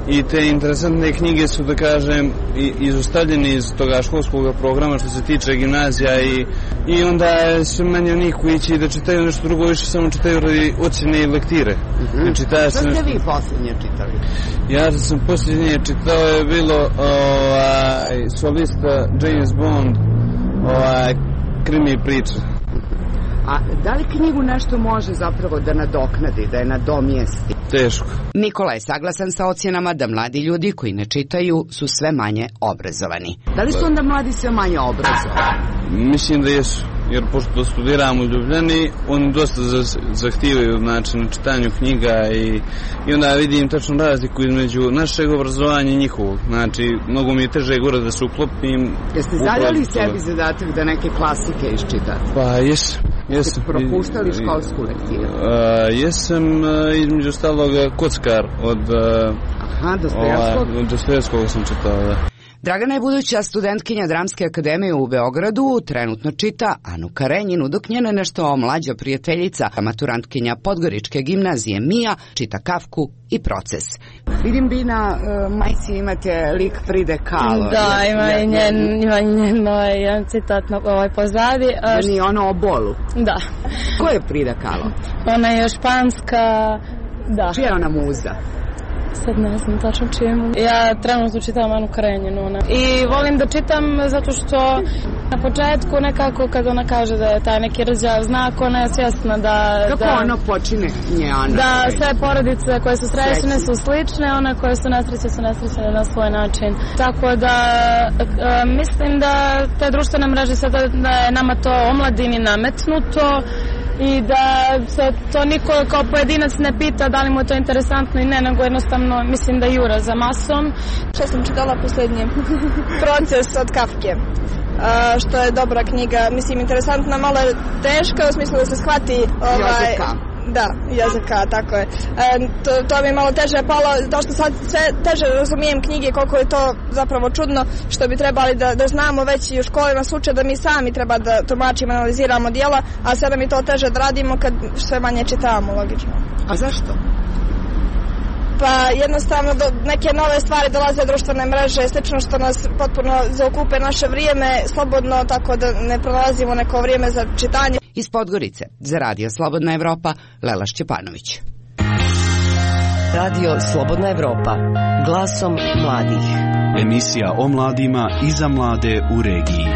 i te interesantne knjige su, da kažem, izostavljene iz toga školskog programa što se tiče gimnazija i, i onda je sve manje onih koji će da čitaju nešto drugo, više samo čitaju radi ocjene i lektire. Mm-hmm. Što ste nešto... vi posljednje čitali? Ja sam posljednje čitao je bilo ovaj, solista James Bond, ovaj, krimi priča. A da li knjigu nešto može zapravo da nadoknadi, da je nadomjesti? Teško. Nikola je saglasan sa ocjenama da mladi ljudi koji ne čitaju su sve manje obrazovani. Da li su onda mladi sve manje obrazovani? Mislim da jesu, jer pošto studiram u Ljubljani, oni dosta zahtijevaju, znači, na čitanju knjiga i, i onda vidim tačno razliku između našeg obrazovanja i njihovog. Znači, mnogo mi je teže gore da se uklopim. Jeste zadali sebi zadatak da neke klasike iščitate? Pa jesam. Jesam. Propuštali školsku lektiru? Uh, jesam uh, između ostalog Kockar od uh, Aha, Dostojevskog? Od Dostojevskog sam čitao, da. Dragana je buduća studentkinja Dramske akademije u Beogradu, trenutno čita Anu Karenjinu, dok njena nešto mlađa prijateljica, maturantkinja Podgoričke gimnazije Mija, čita Kafku i Proces. Vidim, vi na uh, majci imate lik Fride Kahlo. Da, ima i njen, ima njen ovaj, jedan citat na ovaj pozadi. Da nije ono o bolu? Da. Ko je Frida Kahlo? Ona je španska, da. Čija je ona muza? Sad ne znam tačno čemu. Ja trenutno čitam Anu Karenjinu. Ona. I volim da čitam zato što na početku nekako kad ona kaže da je taj neki rđav znak, ona je svjesna da... Kako da, ono počine nje Ana? Da sve porodice koje su srećne su slične, one koje su nesrećne su nesrećne na svoj način. Tako da e, mislim da te društvene mreže sada da je nama to omladini nametnuto i da se to niko kao pojedinac ne pita da li mu je to interesantno i ne, nego jednostavno mislim da jura za masom. Što sam čitala posljednje? Proces od Kafke, uh, što je dobra knjiga, mislim interesantna, malo je teška u smislu da se shvati ovaj, da, jezika, tako je. E, to, to mi je malo teže palo, to što sad sve teže razumijem knjige, koliko je to zapravo čudno, što bi trebali da, da znamo već i u školi nas uče da mi sami treba da tumačimo, analiziramo dijela, a sada mi to teže da radimo kad sve manje čitamo, logično. A zašto? Pa jednostavno do, neke nove stvari dolaze društvene mreže, slično što nas potpuno zaokupe naše vrijeme slobodno, tako da ne pronalazimo neko vrijeme za čitanje. Iz Podgorice, za Radio Slobodna Evropa, Lela Šćepanović. Radio Slobodna Evropa, glasom mladih. Emisija o mladima i za mlade u regiji.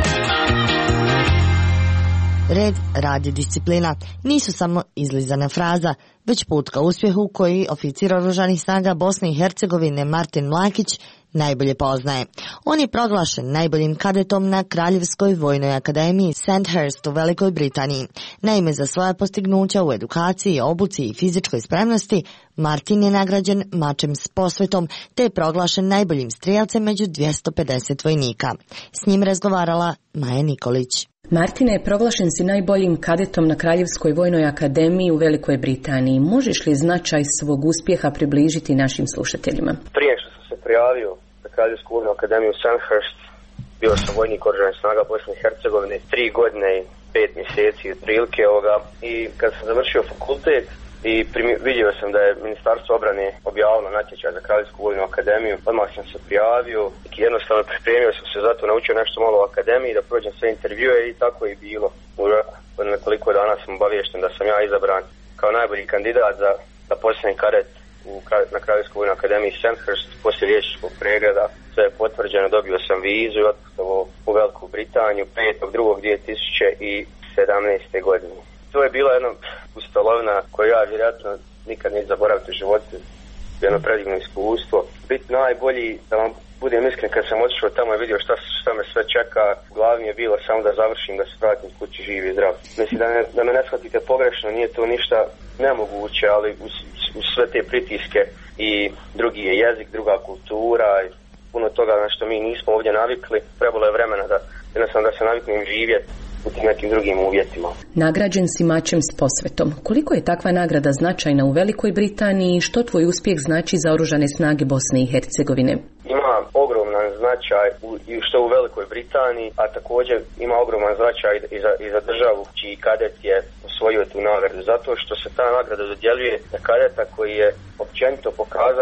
Red, rad i disciplina nisu samo izlizana fraza, već put ka uspjehu koji oficir oružanih snaga Bosne i Hercegovine Martin Mlakić najbolje poznaje. On je proglašen najboljim kadetom na Kraljevskoj vojnoj akademiji Sandhurst u Velikoj Britaniji. Naime, za svoja postignuća u edukaciji, obuci i fizičkoj spremnosti, Martin je nagrađen mačem s posvetom, te je proglašen najboljim strijelcem među dvjesto pedeset vojnika. S njim razgovarala Maja Nikolić. Martine, proglašen si najboljim kadetom na Kraljevskoj vojnoj akademiji u Velikoj Britaniji. Možeš li značaj svog uspjeha približiti našim slušateljima? Prije što sam se prijavio na Kraljevsku vojnu akademiju Sandhurst, bio sam vojnik oružanih snaga Bosne i Hercegovine tri godine i pet mjeseci otprilike ovoga. I kad sam završio fakultet i primi, vidio sam da je Ministarstvo obrane objavilo natječaj za Kraljevsku vojnu akademiju, odmah sam se prijavio i jednostavno pripremio sam se zato, naučio nešto malo o akademiji, da prođem sve intervjue i tako je bilo. U roku od nekoliko dana sam obaviješten da sam ja izabran kao najbolji kandidat za, za posljednji kadet u, na Kraljevskoj vojnoj akademiji Sandhurst. Poslije liječničkog pregleda sve je potvrđeno, dobio sam vizu i otputovao u Veliku Britaniju petog drugog dvije tisuće sedamnaeste. godine. To je bila jedna pustolovina koju ja vjerojatno nikad neću zaboraviti u životu, jedno predivno iskustvo. Biti najbolji, da vam budem iskren, kad sam otišao tamo i vidio šta, šta me sve čeka, u glavi je bilo samo da završim, da se vratim kući živi i zdrav. Mislim da, ne, da me ne shvatite pogrešno, nije to ništa nemoguće, ali uz, uz sve te pritiske i drugi je jezik, druga kultura i puno toga na što mi nismo ovdje navikli, trebalo je vremena da jednostavno da se naviknem živjeti u tim nekim drugim uvjetima. Nagrađen si mačem s posvetom. Koliko je takva nagrada značajna u Velikoj Britaniji i što tvoj uspjeh znači za oružane snage Bosne i Hercegovine? Ima ogroman značaj u, što u Velikoj Britaniji, a također ima ogroman značaj i za, i za državu čiji kadet je osvojio tu nagradu, zato što se ta nagrada dodjeljuje za kadeta koji je općenito pokazao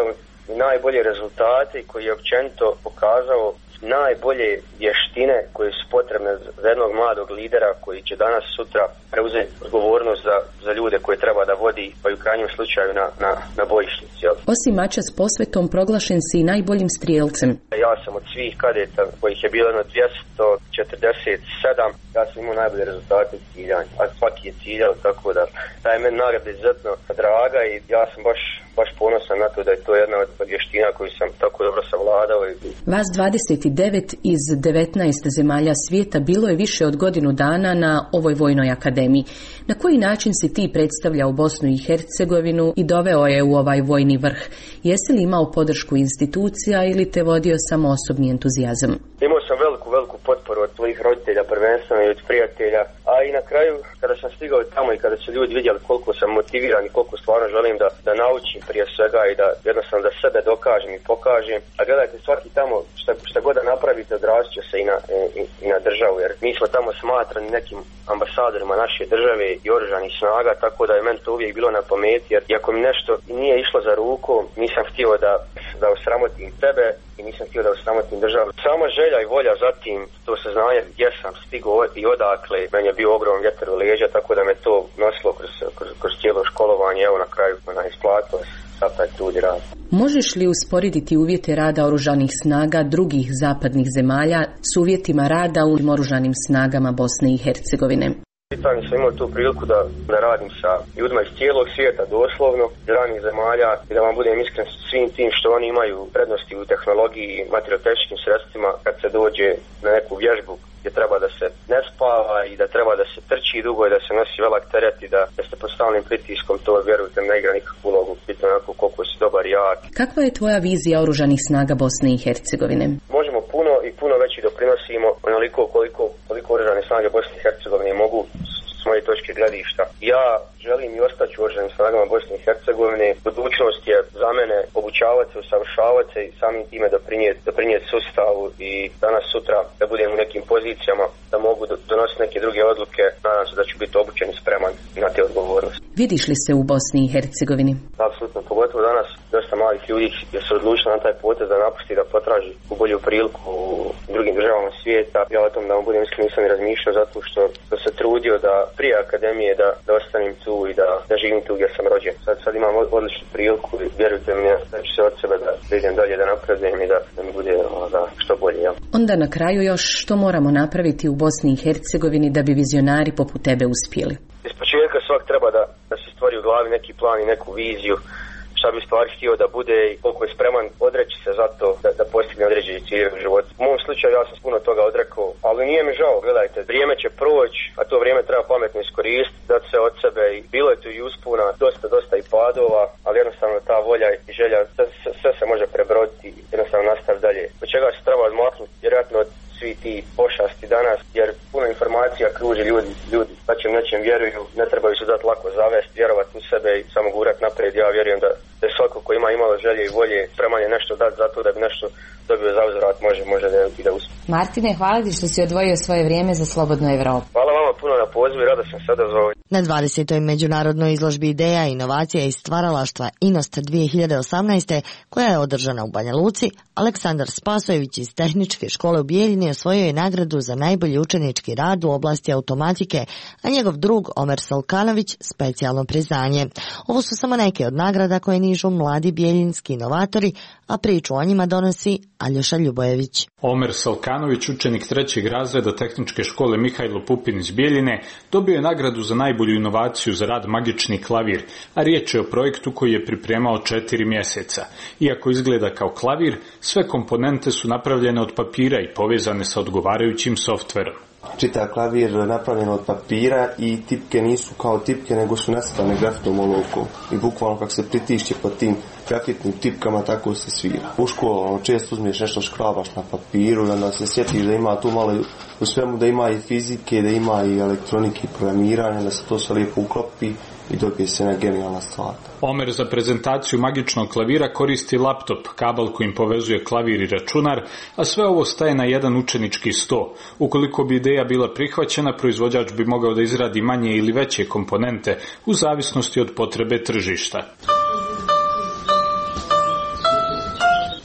i najbolje rezultate i koji je općenito pokazao najbolje vještine koje su potrebne za jednog mladog lidera koji će danas sutra preuzeti odgovornost za, za ljude koje treba da vodi, pa i u krajnjem slučaju na, na, na bojišnici. Osim mača s posvetom, proglašen si i najboljim strijelcem. Ja sam od svih kadeta, kojih je bilo jedno dvjesto četrdeset sedam, ja sam imao najbolje rezultate u ciljanju, a svaki je ciljao, tako da ta je meni nagrada izuzetno draga i ja sam baš, baš ponosan na to da je to jedna od vještina koju sam tako dobro savladao. Vas dvadeset devet iz devetnaest zemalja svijeta bilo je više od godinu dana na ovoj vojnoj akademiji. Na koji način si ti predstavljao Bosnu i Hercegovinu i doveo je u ovaj vojni vrh? Jesi li imao podršku institucija ili te vodio samo osobni entuzijazam? Imao sam veliku, veliku potporu od tvojih roditelja, prvenstveno i od prijatelja, a i na kraju kada sam stigao tamo i kada su ljudi vidjeli koliko sam motiviran i koliko stvarno želim da, da naučim prije svega i da jednostavno da sebe dokažem i pokažem. A gledajte, svaki tamo šta, šta god da napravite odrazit će se i na, i, i na državu, jer mi smo tamo smatrani nekim ambasadorima naše države i oružanih snaga, tako da je meni to uvijek bilo na pameti, jer iako mi nešto nije išlo za ruku, nisam htio da, da osramotim tebe i nisam htio da osramotim državu. Sama želja i volja zatim, to saznanje gdje sam stigao i odakle, meni je bio ogroman vjetar u leđa, tako da me to nosilo kroz, kroz, kroz cijelo školovanje, evo na kraju na isplatilo sad taj trud i rad. Možeš li usporediti uvjete rada oružanih snaga drugih zapadnih zemalja s uvjetima rada u oružanim snagama Bosne i Hercegovine? Pitanje sam imao tu priliku da, da radim sa ljudima iz cijelog svijeta, doslovno, iz ranih zemalja i da vam budem iskren s svim tim što oni imaju prednosti u tehnologiji i materijalno-tehničkim sredstvima kad se dođe na neku vježbu gdje treba da se ne spava i da treba da se trči dugo i da se nosi velak teret i da, da ste pod stalnim pritiskom, to vjerujte ne igra nikakvu ulogu, pitno onako koliko si dobar i jak. Kakva je tvoja vizija oružanih snaga Bosne i Hercegovine? Možemo puno i puno veći doprinosimo onoliko koliko, koliko oružane snage Bosne i Hercegovine mogu s moje točke gledišta. Ja želim i ostati u oružanim snagama Bosne i Hercegovine. Budućnost je za mene obučavati se, usavršavati se i samim time doprinijeti, doprinijeti sustavu i danas sutra da budem u nekim pozicijama da mogu donositi neke druge odluke. Nadam se da ću biti obučen i spreman na te odgovornosti. Vidiš li se u Bosni i Hercegovini? Apsolutno, pogotovo danas dosta malih ljudi je se odlučili na taj potez da napusti, da potraži u bolju priliku u drugim državama svijeta. Ja o tom da vam budem iskren nisam ni razmišljao zato što, što se trudio da prije akademije da, da ostanem tu i da, da živim tu gdje sam rođen. Sad, sad imam odličnu priliku i vjerujte mi da ću se od sebe da idem dalje, da napredujem i da, da mi bude da, što bolje. Ja. Onda na kraju još što moramo napraviti u Bosni i Hercegovini da bi vizionari poput tebe uspjeli? Iz početka svak treba da, da se stvori u glavi neki plan i neku viziju šta bi stvari htio da bude i koliko je spreman odreći se za to da, da postigne određeni ciljeve u životu. U mom slučaju ja sam puno toga odrekao, ali nije mi žao, gledajte, vrijeme će proći, a to vrijeme treba pametno iskoristiti, dati se od sebe i bilo je tu i uspuna, dosta, dosta i padova, ali jednostavno ta volja i želja, sve, sve se može prebroditi i jednostavno nastaviti dalje. Od čega se treba odmaknuti, vjerojatno od svi ti pošasti danas, jer puno informacija kruži ljudi, ljudi tačem nečem vjeruju, ne trebaju se dati lako zavesti, vjerovati u sebe i samo gurat naprijed. Ja vjerujem da, da svako ko ima imalo želje i volje, spreman je nešto dati za to da bi nešto dobio za uzvrat, može, može da, i da uspije. Martine, hvala ti što si odvojio svoje vrijeme za Slobodnu Evropu. Hvala vama puno na pozivu i rado sam sada zvao. Na dvadesetoj međunarodnoj izložbi ideja, inovacija i stvaralaštva Inost dvije hiljade osamnaeste, koja je održana u Banja Luci, Aleksandar Spasojević iz Tehničke škole u Bijeljini osvojio je nagradu za najbolji učenički rad u oblasti automatike, a njegov drug Omer Salkanović specijalno priznanje. Ovo su samo neke od nagrada koje nižu mladi bijeljinski inovatori, a priču o njima donosi Aljoša Ljubojević. Omer Salkanović, učenik trećeg razreda Tehničke škole Mihajlo Pupin iz Bijeljine, dobio je nagradu za najbolju inovaciju za rad magični klavir, a riječ je o projektu koji je pripremao četiri mjeseca. Iako izgleda kao klavir, sve komponente su napravljene od papira i povezane sa odgovarajućim softverom. Čitav klavir napravljen od papira i tipke nisu kao tipke, nego su nacrtane grafitnom olovkom. I bukvalno kako se pritišće po tim grafitnim tipkama, tako se svira. U školu često uzmiješ nešto škrabaš na papiru i onda se sjetiš da ima tu malo u svemu, da ima i fizike, da ima i elektronike i programiranja, da se to sve lijepo uklopi i dobije se jedna genijalna stvar. Omer za prezentaciju magičnog klavira koristi laptop, kabel kojim povezuje klavir i računar, a sve ovo staje na jedan učenički sto. Ukoliko bi ideja bila prihvaćena, proizvođač bi mogao da izradi manje ili veće komponente u zavisnosti od potrebe tržišta.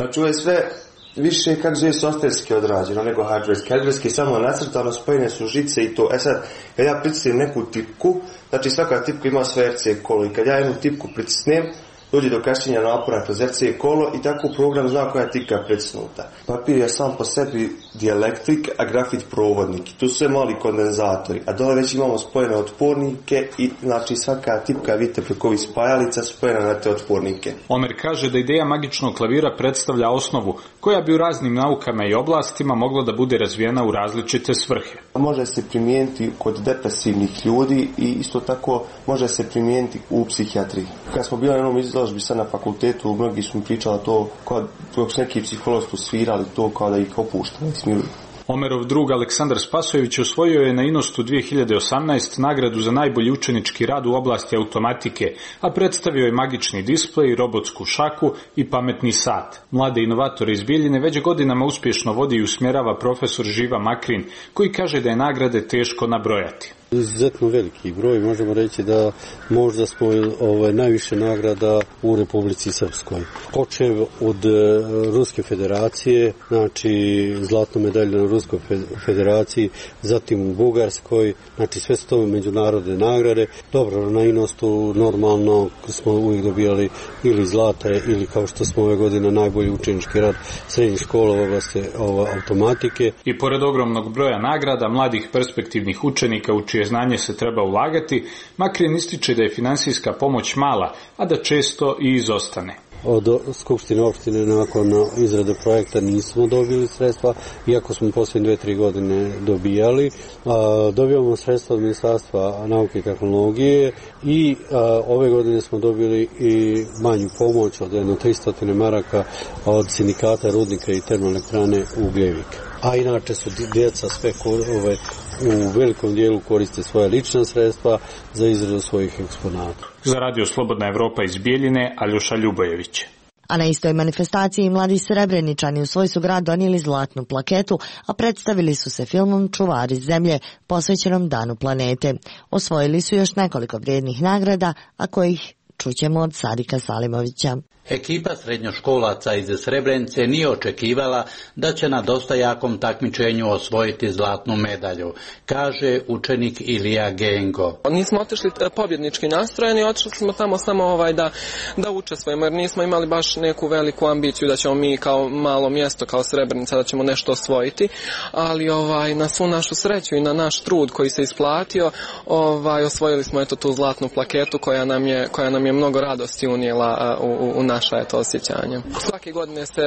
Znači ovo je sve više kako zove softverski odrađeno nego hardverski. Hardverski je samo nacrtano, spojene su žice i to. E sad, kad ja pritisnem neku tipku, znači svaka tipka ima svoje er ce kolo i kad ja jednu tipku pritisnem, dođe do kašnjenja napona kroz er ce kolo i tako program zna koja je tipka pritisnuta. Papir je sam po sebi dielektrik, a grafit provodnik. Tu su sve mali kondenzatori, a dole već imamo spojene otpornike i znači svaka tipka, vidite, preko ovih spajalica spojena na te otpornike. Omer kaže da ideja magičnog klavira predstavlja osnovu koja bi u raznim naukama i oblastima mogla da bude razvijena u različite svrhe. Može se primijeniti kod depresivnih ljudi i isto tako može se primijeniti u psihijatriji. Kad smo bili na jednom izložbi sad na fakultetu, mnogi su mi pričali to, kao dok su neki psiholozi tu svirali to kao da ih opušta, da ih smiruju. Omerov drug Aleksandar Spasojević osvojio je na Inostu dvije hiljade osamnaeste. nagradu za najbolji učenički rad u oblasti automatike, a predstavio je magični displej, robotsku šaku i pametni sat. Mlade inovatore iz Bijeljine već godinama uspješno vodi i usmjerava profesor Živa Makrin, koji kaže da je nagrade teško nabrojati. Izuzetno veliki broj, možemo reći da možda smo ovaj, najviše nagrada u Republici Srpskoj. Počev od e, Ruske federacije, znači zlatnu medalju na Ruskoj federaciji, zatim u Bugarskoj, znači sve su to međunarodne nagrade. Dobro, na Inostu normalno smo uvijek dobijali ili zlata ili kao što smo ove godine najbolji učenički rad srednjih škola u oblasti ova, automatike. I pored ogromnog broja nagrada mladih perspektivnih učenika u čije znanje se treba ulagati, Makrin ističe da je finansijska pomoć mala, a da često i izostane. Od Skupštine opštine nakon izrade projekta nismo dobili sredstva, iako smo posljednje dve, tri godine dobijali. Dobijamo sredstva od Ministarstva nauke i tehnologije i ove godine smo dobili i manju pomoć od jedno tristo maraka od sindikata rudnika i termoelektrane Ugljevik. A inače su djeca sve ove, u velikom dijelu koriste svoja lična sredstva za izradu svojih eksponata. Za Radio Slobodna Evropa iz Bijeljine, Aljoša Ljubojević. A na istoj manifestaciji mladi Srebreničani u svoj su grad donijeli zlatnu plaketu, a predstavili su se filmom Čuvari zemlje, posvećenom Danu planete. Osvojili su još nekoliko vrijednih nagrada, a kojih čućemo od Sadika Salimovića. Ekipa srednjoškolaca iz Srebrenice nije očekivala da će na dosta jakom takmičenju osvojiti zlatnu medalju, kaže učenik Ilija Gengo. Nismo otišli pobjednički nastrojeni, otišli smo tamo samo ovaj da, da učestvujemo, jer nismo imali baš neku veliku ambiciju da ćemo mi kao malo mjesto, kao Srebrenica, da ćemo nešto osvojiti, ali ovaj, na svu našu sreću i na naš trud koji se isplatio, ovaj, osvojili smo eto tu zlatnu plaketu koja nam je, koja nam je mnogo radosti unijela u, u, u naša je to osjećanje. Svake godine se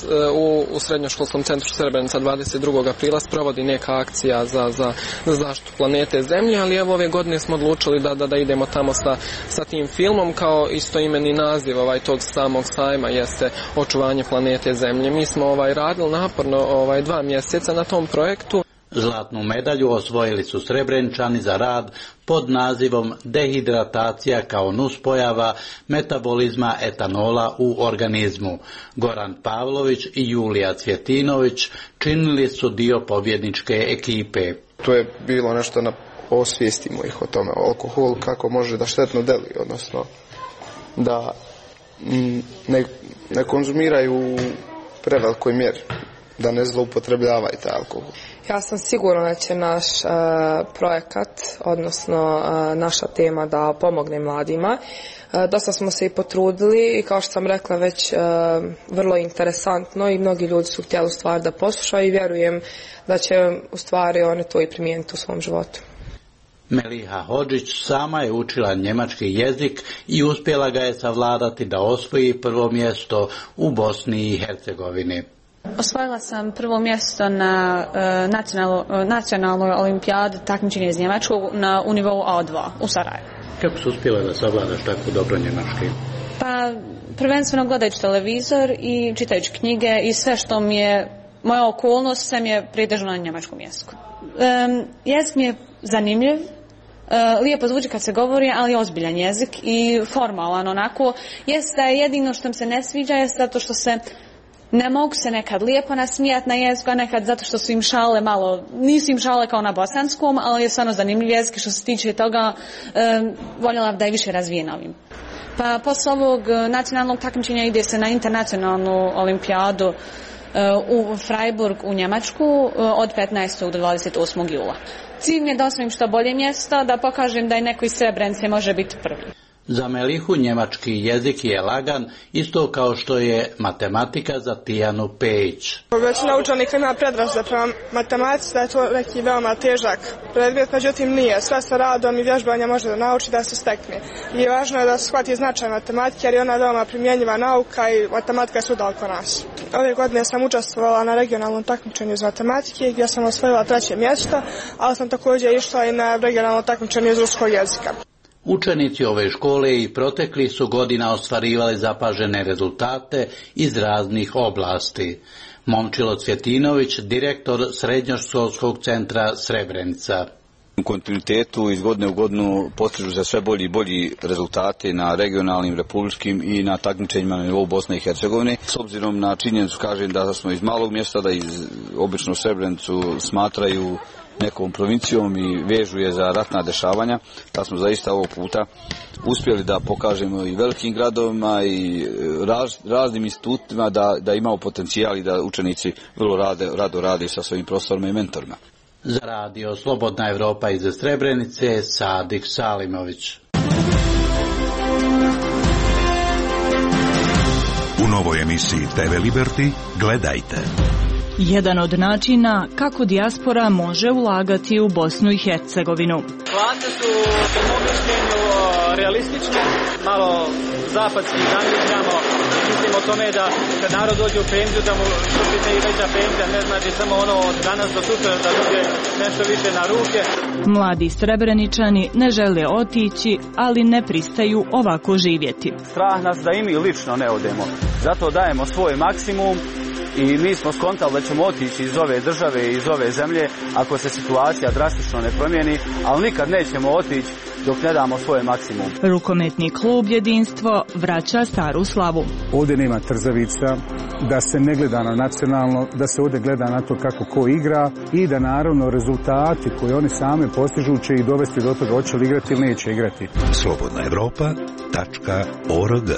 u, u Srednjoškolskom centru Srebrenica dvadeset drugog aprila sprovodi neka akcija za, za, za zaštitu planete Zemlje, ali evo ove godine smo odlučili da, da, da idemo tamo sa, sa tim filmom, kao istoimeni naziv ovaj, tog samog sajma jeste očuvanje planete Zemlje. Mi smo ovaj, radili naporno ovaj, dva mjeseca na tom projektu. Zlatnu medalju osvojili su Srebreničani za rad pod nazivom dehidratacija kao nuspojava metabolizma etanola u organizmu. Goran Pavlović i Julija Cvjetinović činili su dio pobjedničke ekipe. To je bilo nešto na osvijestimo ih o tome, alkohol kako može da štetno deli, odnosno da ne, ne konzumiraju u prevelikoj mjeri, da ne zloupotrebljavaju taj alkohol. Ja sam sigurna da će naš uh, projekat, odnosno uh, naša tema da pomogne mladima. Uh, dosta smo se i potrudili i kao što sam rekla već uh, vrlo interesantno i mnogi ljudi su htjeli u stvari da poslušaju i vjerujem da će u stvari one to i primijeniti u svom životu. Meliha Hodžić sama je učila njemački jezik i uspjela ga je savladati da osvoji prvo mjesto u Bosni i Hercegovini. Osvojila sam prvo mjesto na uh, nacionalno, uh, nacionalnoj olimpijadi takmičenja iz Njemačkog na u nivou A dva u Sarajevu. Kako su uspjela da savladaš tako dobro njemački? Pa prvenstveno gledajući televizor i čitajući knjige i sve što mi je, moja okolnost sve mi je pretežno na njemačkom jeziku. Um, jezik mi je zanimljiv. Uh, lijepo zvuči kad se govori, ali je ozbiljan jezik i formalan onako. Jeste da je jedino što mi se ne sviđa jeste zato što se ne mogu se nekad lijepo nasmijati na jeziku, a nekad zato što su im šale malo, nisu im šale kao na bosanskom, ali je stvarno zanimljiv jezik što se tiče toga, um, voljela da je više razvijen ovim. Pa posle ovog nacionalnog takmičenja ide se na internacionalnu olimpijadu u Freiburg u Njemačku od petnaestog do dvadeset osmog jula. Cilj je da osvojim što bolje mjesto, da pokažem da i neko iz Srebrenice može biti prvi. Za Melihu njemački jezik je lagan, isto kao što je matematika za Tijanu Pejić. Većina učenika ima predrazde prema matematici, da je to neki veoma težak predmet, međutim nije. Sve sa radom i vježbanjem može da nauči, da se stekne. I važno je da se shvati značaj matematike, jer je ona veoma primjenjiva nauka i matematika je svuda oko nas. Ove godine sam učestvovala na regionalnom takmičenju iz matematike, gdje sam osvojila treće mjesto, ali sam također išla i na regionalno takmičenje iz ruskog jezika. Učenici ove škole i protekli su godina ostvarivali zapažene rezultate iz raznih oblasti. Momčilo Cvjetinović, direktor Srednjoškolskog centra Srebrenica. U kontinuitetu iz godine u godinu postižu se sve bolji i bolji rezultati na regionalnim, republičkim i na takmičenjima na nivou Bosne i Hercegovine. S obzirom na činjenicu kažem da smo iz malog mjesta, da iz obično Srebrenicu smatraju nekom provincijom i vežu je za ratna dešavanja, da smo zaista ovog puta uspjeli da pokažemo i velikim gradovima i raz, raznim institutima da, da imamo potencijal i da učenici vrlo rade, rado rade sa svojim profesorima i mentorima. Za radio Slobodna Evropa iz Srebrenice, Sadik Salimović. U novoj emisiji te ve Liberty gledajte. Jedan od načina kako dijaspora može ulagati u Bosnu i Hercegovinu. Plate su, po mom mišljenju, realistične, malo zapadski zamišljamo. Mislim o tome da kad narod dođe u penziju, da mu šupite i veća penzija, ne znači samo ono od danas do sutra da dobije nešto više na ruke. Mladi Srebreničani ne žele otići, ali ne pristaju ovako živjeti. Strah nas da i mi lično ne odemo. Zato dajemo svoj maksimum. I mi smo skontali da ćemo otići iz ove države i iz ove zemlje ako se situacija drastično ne promijeni, ali nikad nećemo otići dok ne damo svoje maksimum. Rukometni klub Jedinstvo vraća staru slavu. Ovdje nema trzavica, da se ne gleda na nacionalno, da se ovdje gleda na to kako ko igra i da naravno rezultati koje oni same postižu će ih dovesti do toga hoće li igrati ili neće igrati. slobodna evropa tačka org.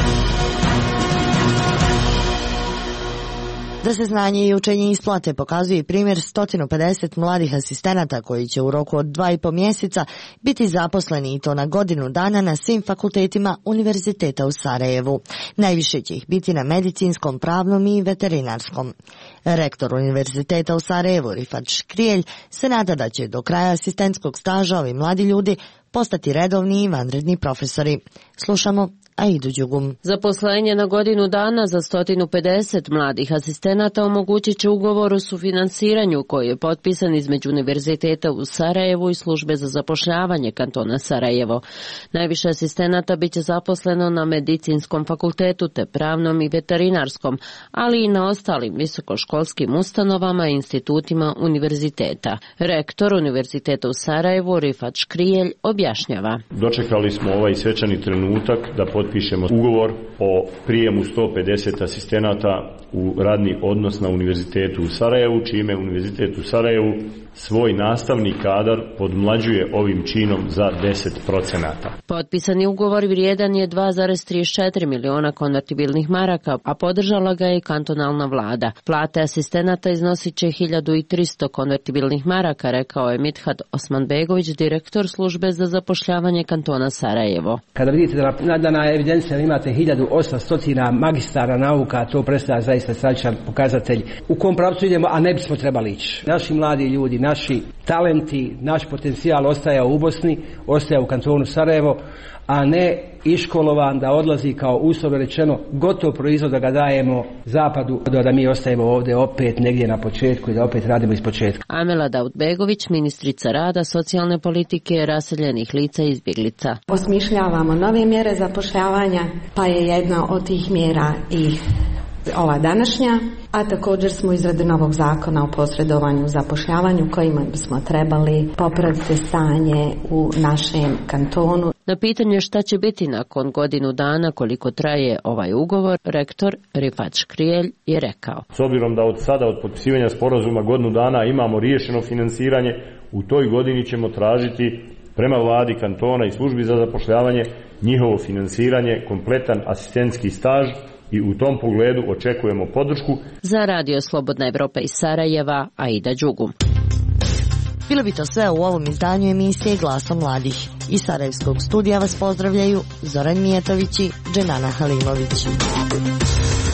Da se znanje i učenje isplate pokazuje primjer sto pedeset mladih asistenata koji će u roku od dva i po mjeseca biti zaposleni i to na godinu dana na svim fakultetima Univerziteta u Sarajevu. Najviše će ih biti na medicinskom, pravnom i veterinarskom. Rektor Univerziteta u Sarajevu, Rifat Škrijelj, se nada da će do kraja asistentskog staža ovi mladi ljudi postati redovni i vanredni profesori. Slušamo Aidu Đugum. Zaposlenje na godinu dana za sto pedeset mladih asistenata omogućit će ugovor o sufinansiranju koji je potpisan između Univerziteta u Sarajevu i Službe za zapošljavanje kantona Sarajevo. Najviše asistenata biće zaposleno na medicinskom fakultetu te pravnom i veterinarskom, ali i na ostalim visokoškolskim ustanovama i institutima univerziteta. Rektor Univerziteta u Sarajevu Rifat Škrijelj objašnjava. Dočekali smo ovaj svečani trenutak da potpišemo ugovor o prijemu sto pedeset asistenata u radni odnos na Univerzitetu u Sarajevu, čime Univerzitet u Sarajevu svoj nastavni kadar podmlađuje ovim činom za deset procenata. Potpisani ugovor vrijedan je dva zarez trideset četiri miliona konvertibilnih maraka, a podržala ga je kantonalna vlada. Plate asistenata iznosit će hiljadu tristo konvertibilnih maraka, rekao je Mithat Osmanbegović, direktor Službe za zapošljavanje kantona Sarajevo. Kada vidite da na, na evidencijama imate hiljadu osamsto magistara nauka, to predstavlja zaista stravičan pokazatelj u kom pravcu idemo, a ne bismo trebali ići. Naši mladi ljudi, naši talenti, naš potencijal ostaje u Bosni, ostaje u kantonu Sarajevo, a ne iškolovan da odlazi kao uslovno rečeno gotov proizvod da ga dajemo zapadu, da mi ostajemo ovdje opet negdje na početku i da opet radimo iz početka. Amela Dautbegović, ministrica rada, socijalne politike, raseljenih lica i izbjeglica. Osmišljavamo nove mjere zapošljavanja, pa je jedna od tih mjera i ova današnja, a također smo izrade novog zakona o posredovanju u zapošljavanju kojima bismo trebali popraviti stanje u našem kantonu. Na pitanje šta će biti nakon godinu dana koliko traje ovaj ugovor, rektor Rifat Škrijelj je rekao. S obzirom da od sada, od potpisivanja sporazuma godinu dana imamo riješeno finansiranje, u toj godini ćemo tražiti prema vladi kantona i službi za zapošljavanje njihovo finansiranje, kompletan asistentski staž i u tom pogledu očekujemo podršku. Za Radio Slobodna Evropa iz Sarajeva, Aida Đugum. Bilo bi to sve u ovom izdanju emisije Glasom mladih. Iz Sarajevskog studija vas pozdravljaju Zoran Mijetović i Dženana Halimović.